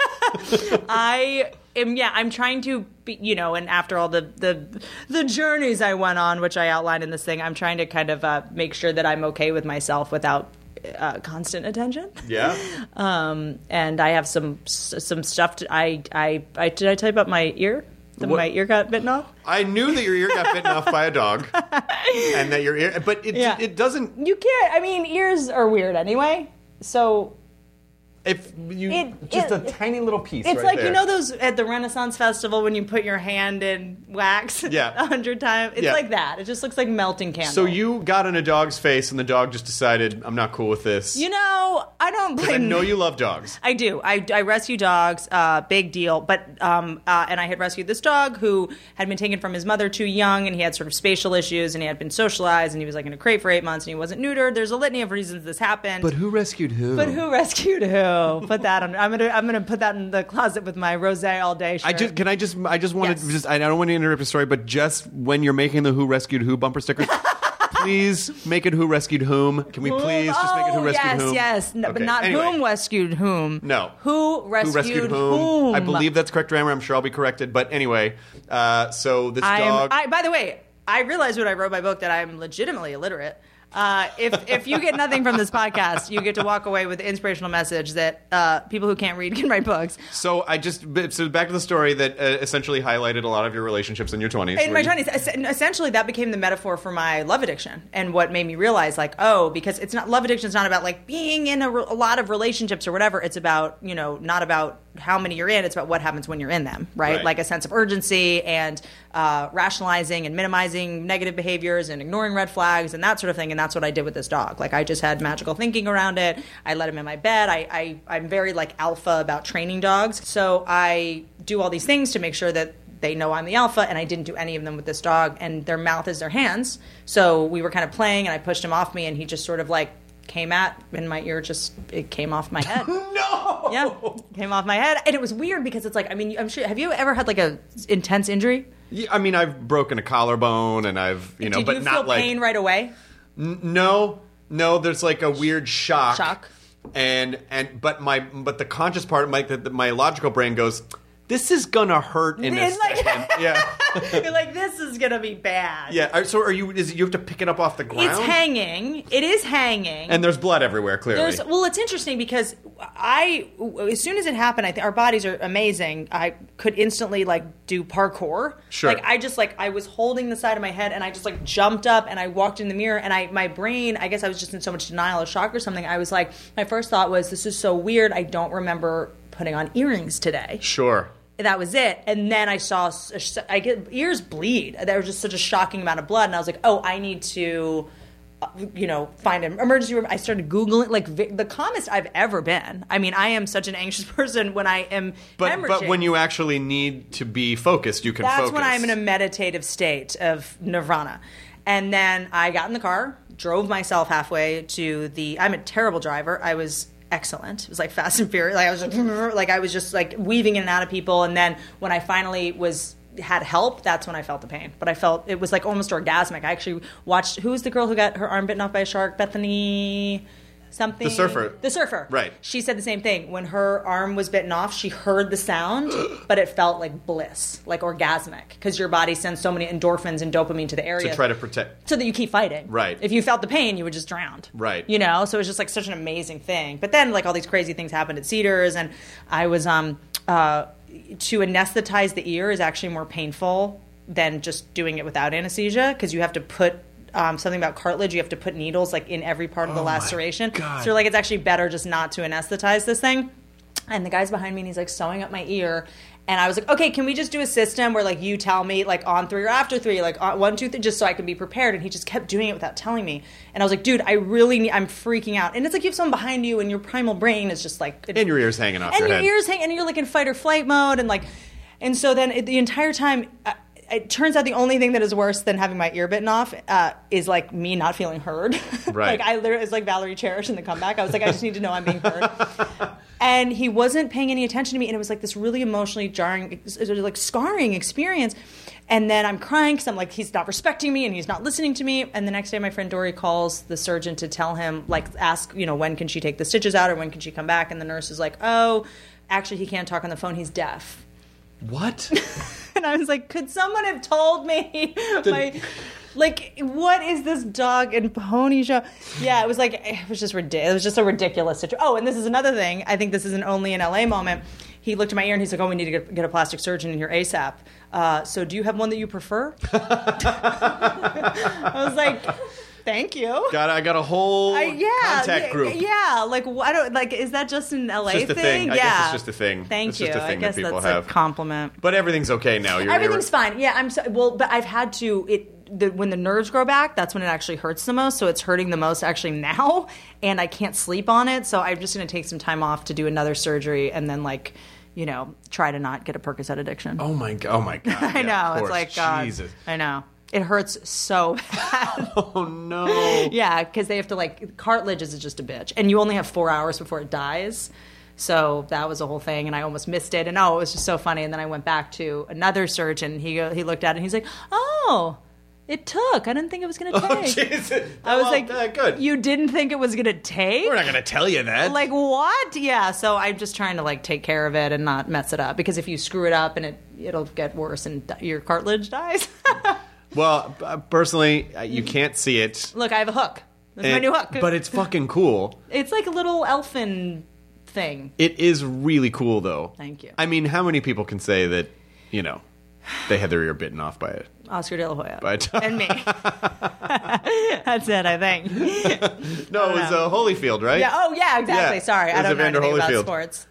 I am. Yeah, I'm trying to be. You know, and after all the the the journeys I went on, which I outlined in this thing, I'm trying to kind of uh, make sure that I'm okay with myself without. Uh, constant attention. Yeah. Um, and I have some some stuff. To, I, I I did I tell you about my ear? That What? my ear got bitten off. I knew that your ear got bitten off by a dog, and that your ear, but it Yeah. it doesn't. You can't. I mean, ears are weird anyway. So If you It- just it- a tiny little piece. it's right like there. you know those at the Renaissance Festival when you put your hand in wax. Yeah. a hundred times. It's Yeah. like that. It just looks like melting candle. So you got in a dog's face, and the dog just decided, I'm not cool with this. You know, I don't 'Cause blame. I know you love dogs. I do. I, I rescue dogs. Uh, big deal. But um, uh, and I had rescued this dog who had been taken from his mother too young, and he had sort of spatial issues, and he had been socialized, and he was like in a crate for eight months, and he wasn't neutered. There's a litany of reasons this happened. But who rescued who? But who rescued who? Put that on. I'm gonna. I'm gonna put that in the closet with my rosé all day shirt. I just can I just I just wanted Yes. to just I don't want to interrupt the story, but just when you're making the Who Rescued Who bumper stickers, please make it Who Rescued Whom. Can we please just make it Who Oh, Rescued yes, Whom? Yes, no, but Okay, not anyway. whom rescued whom. No. Who rescued, Who rescued whom? I believe that's correct grammar. I'm sure I'll be corrected. But anyway, uh, so this I am, dog. I, by the way, I realized when I wrote my book that I'm legitimately illiterate. Uh, if if you get nothing from this podcast, you get to walk away with the inspirational message that uh, people who can't read can write books. So I just so back to the story that uh, essentially highlighted a lot of your relationships in your twenties. In my where you- twenties, essentially, that became the metaphor for my love addiction, and what made me realize, like, oh, because it's not love addiction is not about like being in a, re- a lot of relationships or whatever. It's about you know not about how many you're in. It's about what happens when you're in them, right? Right. Like a sense of urgency and uh, rationalizing and minimizing negative behaviors and ignoring red flags and that sort of thing. And that's what I did with this dog. Like I just had magical thinking around it. I let him in my bed. I, I I'm very like alpha about training dogs, so I do all these things to make sure that they know I'm the alpha, and I didn't do any of them with this dog, and their mouth is their hands. So we were kind of playing, and I pushed him off me, and he just sort of like came at, and my ear just, it came off my head. No! Yeah, came off my head. And it was weird because it's like, I mean, I'm sure, have you ever had like a intense injury? Yeah, I mean, I've broken a collarbone, and I've you know, Did but you not feel like pain right away? N- no, no. There's like a weird shock. Shock. And and but my but the conscious part of my the, the- my logical brain goes, this is gonna hurt in a It's like- second. Yeah. You're like, this is going to be bad. Yeah. Are- So are you? Is it, you have to pick it up off the ground? It's hanging. It is hanging. And there's blood everywhere. Clearly. There's, well, it's interesting because I, as soon as it happened, I think our bodies are amazing. I could instantly like do parkour. Sure. Like I just like I was holding the side of my head and I just like jumped up and I walked in the mirror and I my brain, I guess I was just in so much denial or shock or something. I was like, my first thought was, this is so weird. I don't remember putting on earrings today. Sure. That was it. And then I saw, I get ears bleed. There was just such a shocking amount of blood. And I was like, oh, I need to, uh, you know, find an emergency room. I started Googling, like vi- the calmest I've ever been. I mean, I am such an anxious person when I am But hemorrhaging. but when you actually need to be focused, you can That's focus. when I'm in a meditative state of nirvana. And then I got in the car, drove myself halfway to the, I'm a terrible driver. I was excellent. It was like Fast and Furious. Like I was like, like I was just like weaving in and out of people. And then when I finally was had help, that's when I felt the pain. But I felt it was like almost orgasmic. I actually watched, who's the girl who got her arm bitten off by a shark? Bethany something. The surfer. The surfer. Right. She said the same thing. When her arm was bitten off, she heard the sound, but it felt like bliss, like orgasmic, because your body sends so many endorphins and dopamine to the area. to try to protect. So that you keep fighting. Right. If you felt the pain, you would just drown. Right. You know, so it was just like such an amazing thing. But then like all these crazy things happened at Cedars, and I was, um, uh, to anesthetize the ear is actually more painful than just doing it without anesthesia, because you have to put um, something about cartilage. You have to put needles like in every part of the Oh, my laceration. God. So like it's actually better just not to anesthetize this thing. And the guy's behind me and he's like sewing up my ear. And I was like, okay, can we just do a system where like you tell me like on three or after three, like on one, two, three, just so I can be prepared. And he just kept doing it without telling me. And I was like, dude, I really need, I'm freaking out. And it's like you have someone behind you and your primal brain is just like. And your ears hanging off and your your head. ears hang, and you're like in fight or flight mode. And like, and so then it, the entire time, uh, it turns out the only thing that is worse than having my ear bitten off uh, is like me not feeling heard. Right. Like I literally, it's like Valerie Cherish in The Comeback. I was like, I just need to know I'm being heard. And he wasn't paying any attention to me, and it was like this really emotionally jarring, it was like scarring experience. And then I'm crying because I'm like, he's not respecting me and he's not listening to me. And the next day, my friend Dory calls the surgeon to tell him, like, ask, you know, when can she take the stitches out or when can she come back? And the nurse is like, oh, actually, he can't talk on the phone. He's deaf. What? And I was like, could someone have told me? My, like, what is this dog and pony show? Yeah, it was like, it was just ridiculous. It was just a ridiculous situation. Oh, and this is another thing. I think this is an only in L A moment. He looked at my ear and he's like, oh, we need to get, get a plastic surgeon in here ASAP. Uh, so do you have one that you prefer? I was like, thank you. Got I got a whole I, yeah, contact yeah, group. Yeah, like I don't like. Is that just an L A It's just a thing? thing. Yeah, I guess it's just a thing. Thank It's you. just a thing I guess that people that's have. a compliment. But everything's okay now. You're, Everything's you're, fine. Yeah, I'm so well, but I've had to it. The, when the nerves grow back, that's when it actually hurts the most. So it's hurting the most actually now, and I can't sleep on it. So I'm just going to take some time off to do another surgery, and then like, you know, try to not get a Percocet addiction. Oh my god! Oh my god! I Yeah, know. of It's course. like God. Jesus. I know. It hurts so bad. Oh no. Yeah, because they have to like cartilage is just a bitch, and you only have four hours before it dies. So that was a whole thing, and I almost missed it. And oh, it was just so funny. And then I went back to another surgeon. He go, he looked at it, and he's like, "Oh, it took. I didn't think it was going to take." Oh Jesus! I was Well, like, uh, "Good. You didn't think it was going to take?" We're not going to tell you that." Like what? Yeah. So I'm just trying to like take care of it and not mess it up, because if you screw it up, and it it'll get worse, and di- your cartilage dies. Well, uh, personally, uh, you can't see it. Look, I have a hook. That's my And- new hook. But it's fucking cool. It's like a little elfin thing. It is really cool, though. Thank you. I mean, how many people can say that, you know, they had their ear bitten off by it? Oscar De La Hoya. But- and me. That's it, I think. No, it was uh, Holyfield, right? Yeah. Oh, yeah, exactly. Yeah, Sorry, it I was don't know Evander anything Holyfield. about sports.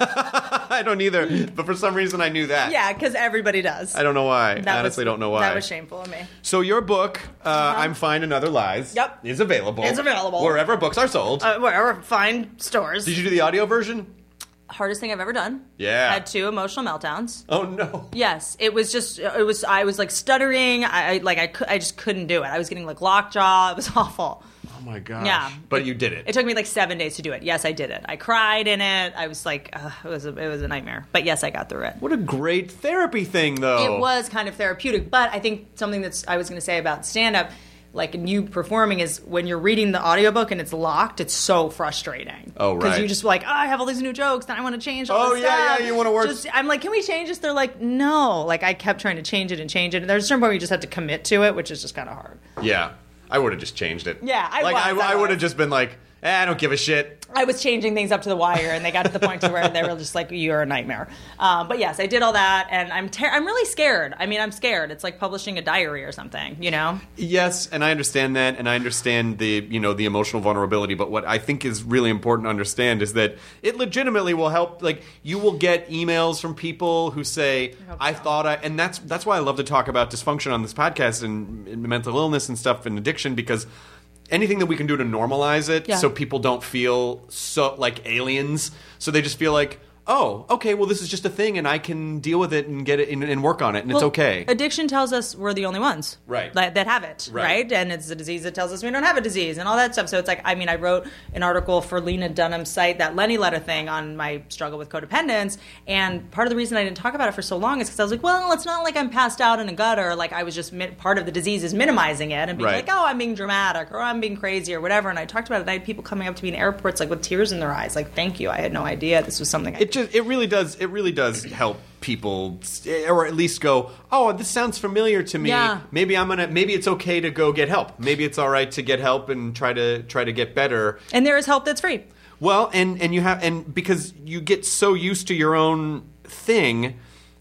I don't either, but for some reason I knew that. Yeah, because everybody does. I don't know why. That I honestly was- don't know why. That was shameful of me. So your book, uh, I'm Fine and Other Lies, Yep. is available. It's available. Wherever books are sold. Uh, wherever, fine stores. Did you do the audio version? Hardest thing I've ever done. Yeah. Had two emotional meltdowns. Oh, no. Yes, it was just, it was, I was like stuttering. I, I like, I, cou- I just couldn't do it. I was getting like lockjaw. It was awful. Oh, my gosh. Yeah. But you did it. It took me like seven days to do it. Yes, I did it. I cried in it. I was like, uh, it was a, it was a nightmare. But yes, I got through it. What a great therapy thing, though. It was kind of therapeutic. But I think something that's I was going to say about stand-up, like in you performing, is when you're reading the audiobook and it's locked, it's so frustrating. Oh, right. Because you just like, oh, I have all these new jokes, and I want to change all Oh, this yeah, stuff. yeah, you wanna work- Just, I'm like, can we change this? They're like, no. Like, I kept trying to change it and change it. And there's a certain point where you just have to commit to it, which is just kind of hard. Yeah. I would have just changed it. Yeah, I like, was, I, I I would was. have just been like, eh, I don't give a shit. I was changing things up to the wire, and they got to the point to where they were just like, "You're a nightmare." Um, but yes, I did all that, and I'm ter- I'm really scared. I mean, I'm scared. It's like publishing a diary or something, you know? Yes, and I understand that, and I understand the you know the emotional vulnerability. But what I think is really important to understand is that it legitimately will help. Like, you will get emails from people who say, "I thought I," and that's that's why I love to talk about dysfunction on this podcast and, and mental illness and stuff and addiction, because anything that we can do to normalize it, Yeah. so people don't feel so like aliens, so they just feel like, oh, okay, well, this is just a thing, and I can deal with it and get it and, and work on it, and Well, it's okay. Addiction tells us we're the only ones, Right. That, that have it, Right. right. And it's a disease that tells us we don't have a disease, and all that stuff. So it's like, I mean, I wrote an article for Lena Dunham's site, that Lenny letter thing, on my struggle with codependence. And part of the reason I didn't talk about it for so long is because I was like, well, it's not like I'm passed out in a gutter. Like, I was just mi- part of the disease is minimizing it and being Right. like, oh, I'm being dramatic, or I'm being crazy, or whatever. And I talked about it. And I had people coming up to me in airports like with tears in their eyes, like, thank you. I had no idea this was something. I It just it really does it really does help people, or at least go, oh, this sounds familiar to me. Yeah. Maybe I'm gonna maybe it's okay to go get help. Maybe it's all right to get help and try to try to get better. And there is help that's free. Well, and and you have and because you get so used to your own thing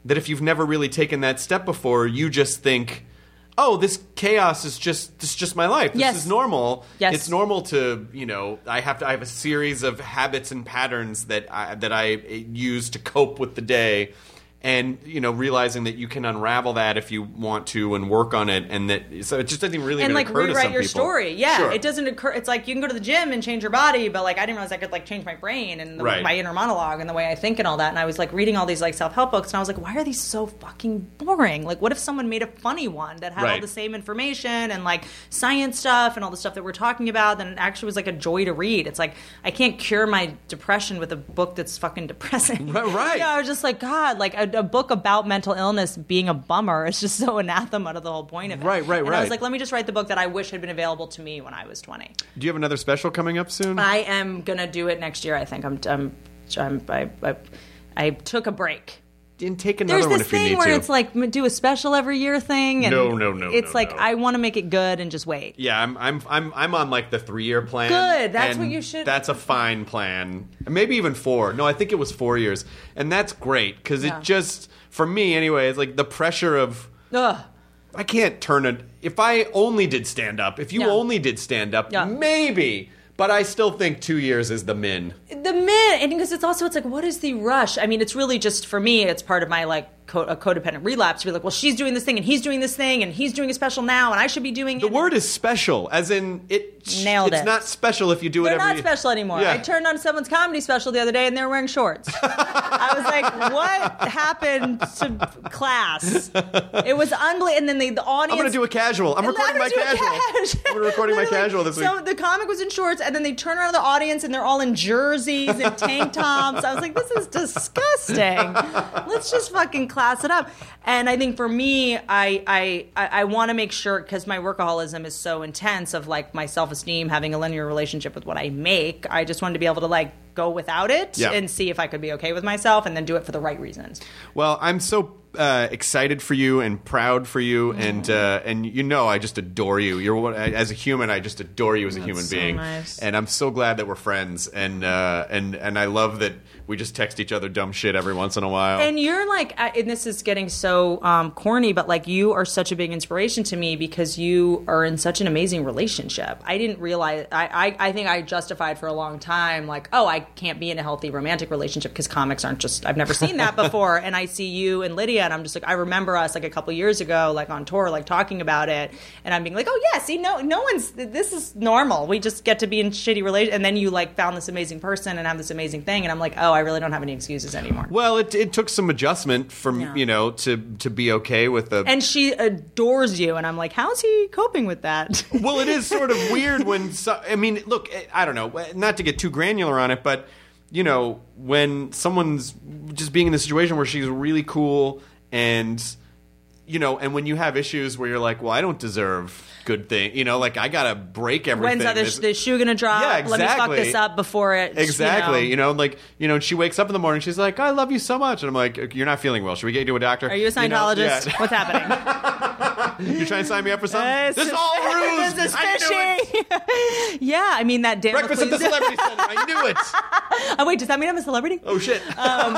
that if you've never really taken that step before, you just think, oh, this chaos is just this is just my life. This Yes. is normal. Yes. It's normal to, you know, I have to I have a series of habits and patterns that I, that I use to cope with the day. And, you know, realizing that you can unravel that if you want to and work on it, and that so it just doesn't really and even like occur to rewrite some your people. story. Yeah, Sure. it doesn't occur. It's like you can go to the gym and change your body, but like I didn't realize I could like change my brain and the, Right. my inner monologue and the way I think and all that. And I was like reading all these like self help books, and I was like, why are these so fucking boring? Like, what if someone made a funny one that had all Right. the same information and like science stuff and all the stuff that we're talking about? Then it actually was like a joy to read. It's like I can't cure my depression with a book that's fucking depressing. Right, right. Yeah, I was just like, God, like a, a book about mental illness being a bummer is just so anathema to the whole point of it. Right, right, and right. I was like, let me just write the book that I wish had been available to me when I was twenty. Do you have another special coming up soon? I am gonna do it next year. I think I'm. I'm. I'm I, I, I took a break. And take another There's one this if you thing need where to. it's like m- do a special every year thing. And No, no, no, It's no, like no. I want to make it good and just wait. Yeah, I'm I'm I'm I'm on like the three year plan. Good, that's and what you should- That's a fine plan. Maybe even four. No, I think it was four years, and that's great because Yeah. it just for me anyway. It's like the pressure of Ugh. I can't turn it. If I only did stand up, if you Yeah. only did stand up, Yeah. maybe. But I still think two years is the min. The min, and because it's also it's like what is the rush? I mean, it's really just for me. It's part of my like co- a codependent relapse. We're like, well, she's doing this thing, and he's doing this thing, and he's doing a special now, and I should be doing The it. word is special, as in it. Nailed it's it. not special if you do it They're every. not special anymore. Yeah. I turned on someone's comedy special the other day, and they were wearing shorts. I was like, "What happened to class?" It was unbelievable. And then the, the audience. I'm gonna do a casual. I'm And recording let my her do a casual. cash. I'm recording my Literally. casual this week. So the comic was in shorts, and then they turn around the audience, and they're all in jerseys and tank tops. I was like, "This is disgusting. Let's just fucking class it up." And I think for me, I I I, I want to make sure because my workaholism is so intense of like my self esteem having a linear relationship with what I make. I just wanted to be able to like go without it Yeah. and see if I could be okay with myself, and then do it for the right reasons. Well, I'm so uh, excited for you and proud for you, and uh, and you know I just adore you. You're one, as a human, I just adore you as a human so being, nice. and I'm so glad that we're friends, and uh, and and I love that we just text each other dumb shit every once in a while. And you're like, I- and this is getting so um, corny, but like you are such a big inspiration to me because you are in such an amazing relationship. I didn't realize, I, I, I think I justified for a long time, like, oh, I can't be in a healthy romantic relationship because comics aren't just, I've never seen that before. And I see you and Lydia, and I'm just like, I remember us like a couple years ago, like on tour, like talking about it. And I'm being like, oh, yeah, see, no, no one's, this is normal. We just get to be in shitty relationships. And then you like found this amazing person and have this amazing thing. And I'm like, oh, I really don't have any excuses anymore. well, it it took some adjustment from Yeah. you know to to be okay with the. And she adores you, and I'm like, how's he coping with that? Well, it is sort of weird when so, I mean, look, I don't know, not to get too granular on it, but you know, when someone's just being in the situation where she's really cool and you know, and when you have issues where you're like, well, I don't deserve good thing, you know, like I gotta break everything. When's the, This- the shoe gonna drop? Yeah, Let me fuck exactly. this up before it. Exactly, You you know. know, like you know, and she wakes up in the morning. She's like, "I love you so much," and I'm like, "You're not feeling well. Should we get you to a doctor?" Are you a know? Scientologist? Yeah. What's happening? You trying to sign me up for something? Uh, this is sus- all a ruse. This is I knew it. fishy. Yeah, I mean that Dan Breakfast at the McLean- Celebrity Center. I knew it. Oh wait, does that mean I'm a celebrity? Oh shit. Um,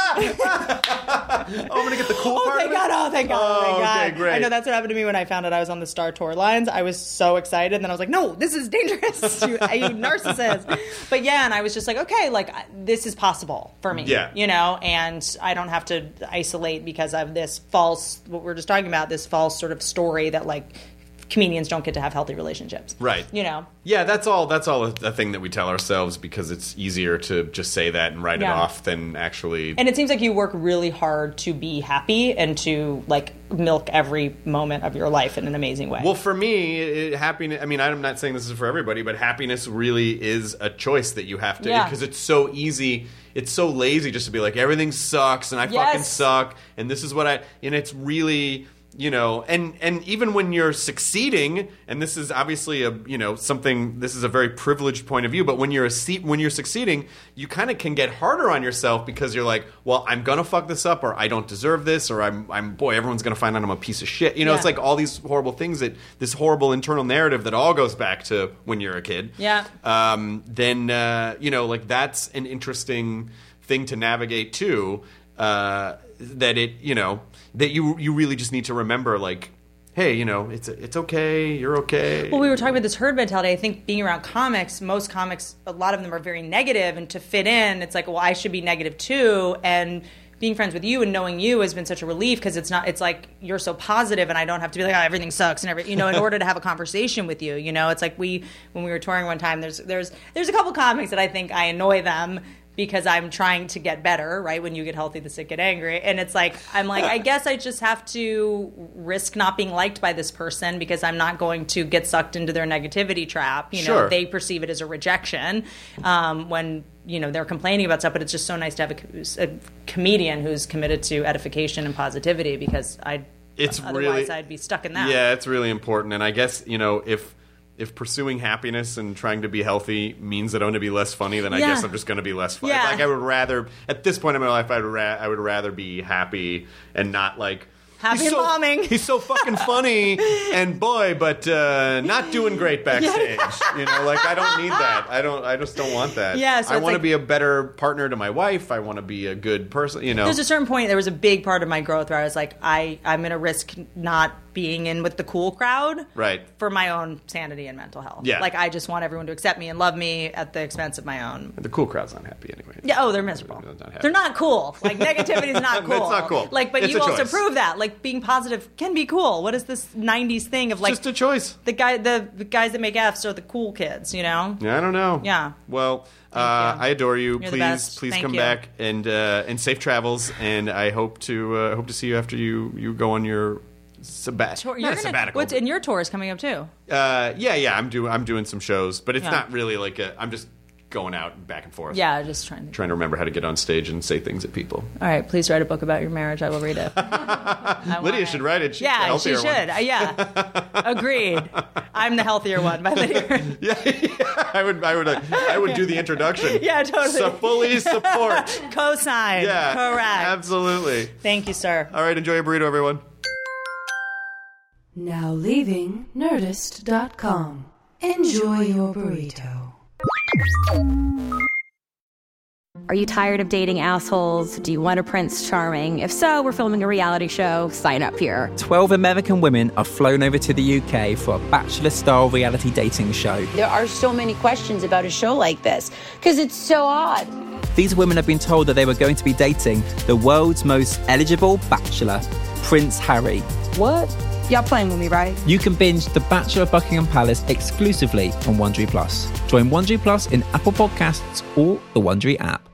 oh, I'm gonna get the cool Oh, part thank of it. God! Oh, thank God! Oh, Oh, thank God! okay, great. I know that's what happened to me when I found out I was on the Star Tour lines. I was so excited, and then I was like, "No, this is dangerous, you, you narcissist." But yeah, and I was just like, "Okay, like I- this is possible for me." Yeah. you know, and I don't have to isolate because of this false. What we're just talking about, this false sort of story that like comedians don't get to have healthy relationships. Right. You know. Yeah, that's all. That's all a, a thing that we tell ourselves because it's easier to just say that and write Yeah. it off than actually. And it seems like you work really hard to be happy and to like milk every moment of your life in an amazing way. Well, for me, it, happiness. I mean, I'm not saying this is for everybody, but happiness really is a choice that you have to Yeah. because it's so easy. It's so lazy just to be like everything sucks and I Yes. fucking suck and this is what I. And it's really. You know, and, and even when you're succeeding, and this is obviously a you know something. This is a very privileged point of view. But when you're a se- when you're succeeding, you kind of can get harder on yourself because you're like, well, I'm gonna fuck this up, or I don't deserve this, or I'm I'm boy, everyone's gonna find out I'm a piece of shit. You know, Yeah. it's like all these horrible things that this horrible internal narrative that all goes back to when you're a kid. Yeah. Um. Then uh, you know, like that's an interesting thing to navigate too. uh, that it, you know, that you you really just need to remember, like, hey, you know, it's it's okay, you're okay. Well, we were talking about this herd mentality. I think being around comics, most comics, a lot of them are very negative, and to fit in, it's like, well, I should be negative too. And being friends with you and knowing you has been such a relief because it's not. It's like you're so positive, and I don't have to be like, oh, everything sucks and every, you know, in order to have a conversation with you. You know, it's like we when we were touring one time. There's there's there's a couple comics that I think I annoy them because I'm trying to get better, right? When you get healthy, the sick get angry. And it's like, I'm like, I guess I just have to risk not being liked by this person because I'm not going to get sucked into their negativity trap. You know, Sure. They perceive it as a rejection um, when, you know, they're complaining about stuff. But it's just so nice to have a, a comedian who's committed to edification and positivity because I, It's otherwise really, I'd be stuck in that. Yeah, it's really important. And I guess, you know, if if pursuing happiness and trying to be healthy means that I'm going to be less funny, then I Yeah. guess I'm just going to be less funny. Yeah. Like I would rather, at this point in my life, I'd ra- I would rather be happy and not like, Happy he's and so, bombing. He's so fucking funny, and boy, but uh, not doing great backstage. You know, like I don't need that. I don't. I just don't want that. Yeah, so I it's want to like- be a better partner to my wife. I want to be a good person. You know, There's a certain point, there was a big part of my growth where I was like, I, I'm going to risk not being in with the cool crowd right. for my own sanity and mental health. Yeah. Like, I just want everyone to accept me and love me at the expense of my own. The cool crowd's not happy anyway. Yeah, oh, they're miserable. They're not happy. They're not cool. Like, negativity is not cool. It's not cool. Like, but It's you a also choice. prove that. Like, being positive can be cool. What is this nineties thing of, like... Just a choice. The guy, the, the guys that make Fs are the cool kids, you know? Yeah, I don't know. Yeah. Well, uh, you. I adore you. You're the please, best. please Thank come you. back and uh, and safe travels. And I hope to uh, hope to see you after you, you go on your sabbat- Tour- not You're a gonna, sabbatical. what's, and your tour is coming up, too. Uh, yeah, yeah. I'm doing I'm doing some shows, but it's Yeah. not really like a. I'm just going out back and forth. Yeah, just trying to... Trying to remember how to get on stage and say things at people. All right, please write a book about your marriage. I will read it. I want Lydia it. should write it. She's the Yeah, she healthier should. one. Uh, yeah, agreed. I'm the healthier one by Lydia. Yeah, yeah, I would, I would, uh, I would do the introduction. Yeah, totally. So fully support. Cosign. Yeah, Correct. absolutely. Thank you, sir. All right, enjoy your burrito, everyone. Now leaving Nerdist dot com. Enjoy your burrito. Are you tired of dating assholes? Do you want a Prince Charming? If so, we're filming a reality show. Sign up here. twelve American women are flown over to the U K for a bachelor-style reality dating show. There are so many questions about a show like this because it's so odd. These women have been told that they were going to be dating the world's most eligible bachelor, Prince Harry. What? Y'all playing with me, right? You can binge The Bachelor of Buckingham Palace exclusively on Wondery Plus. Join Wondery Plus in Apple Podcasts or the Wondery app.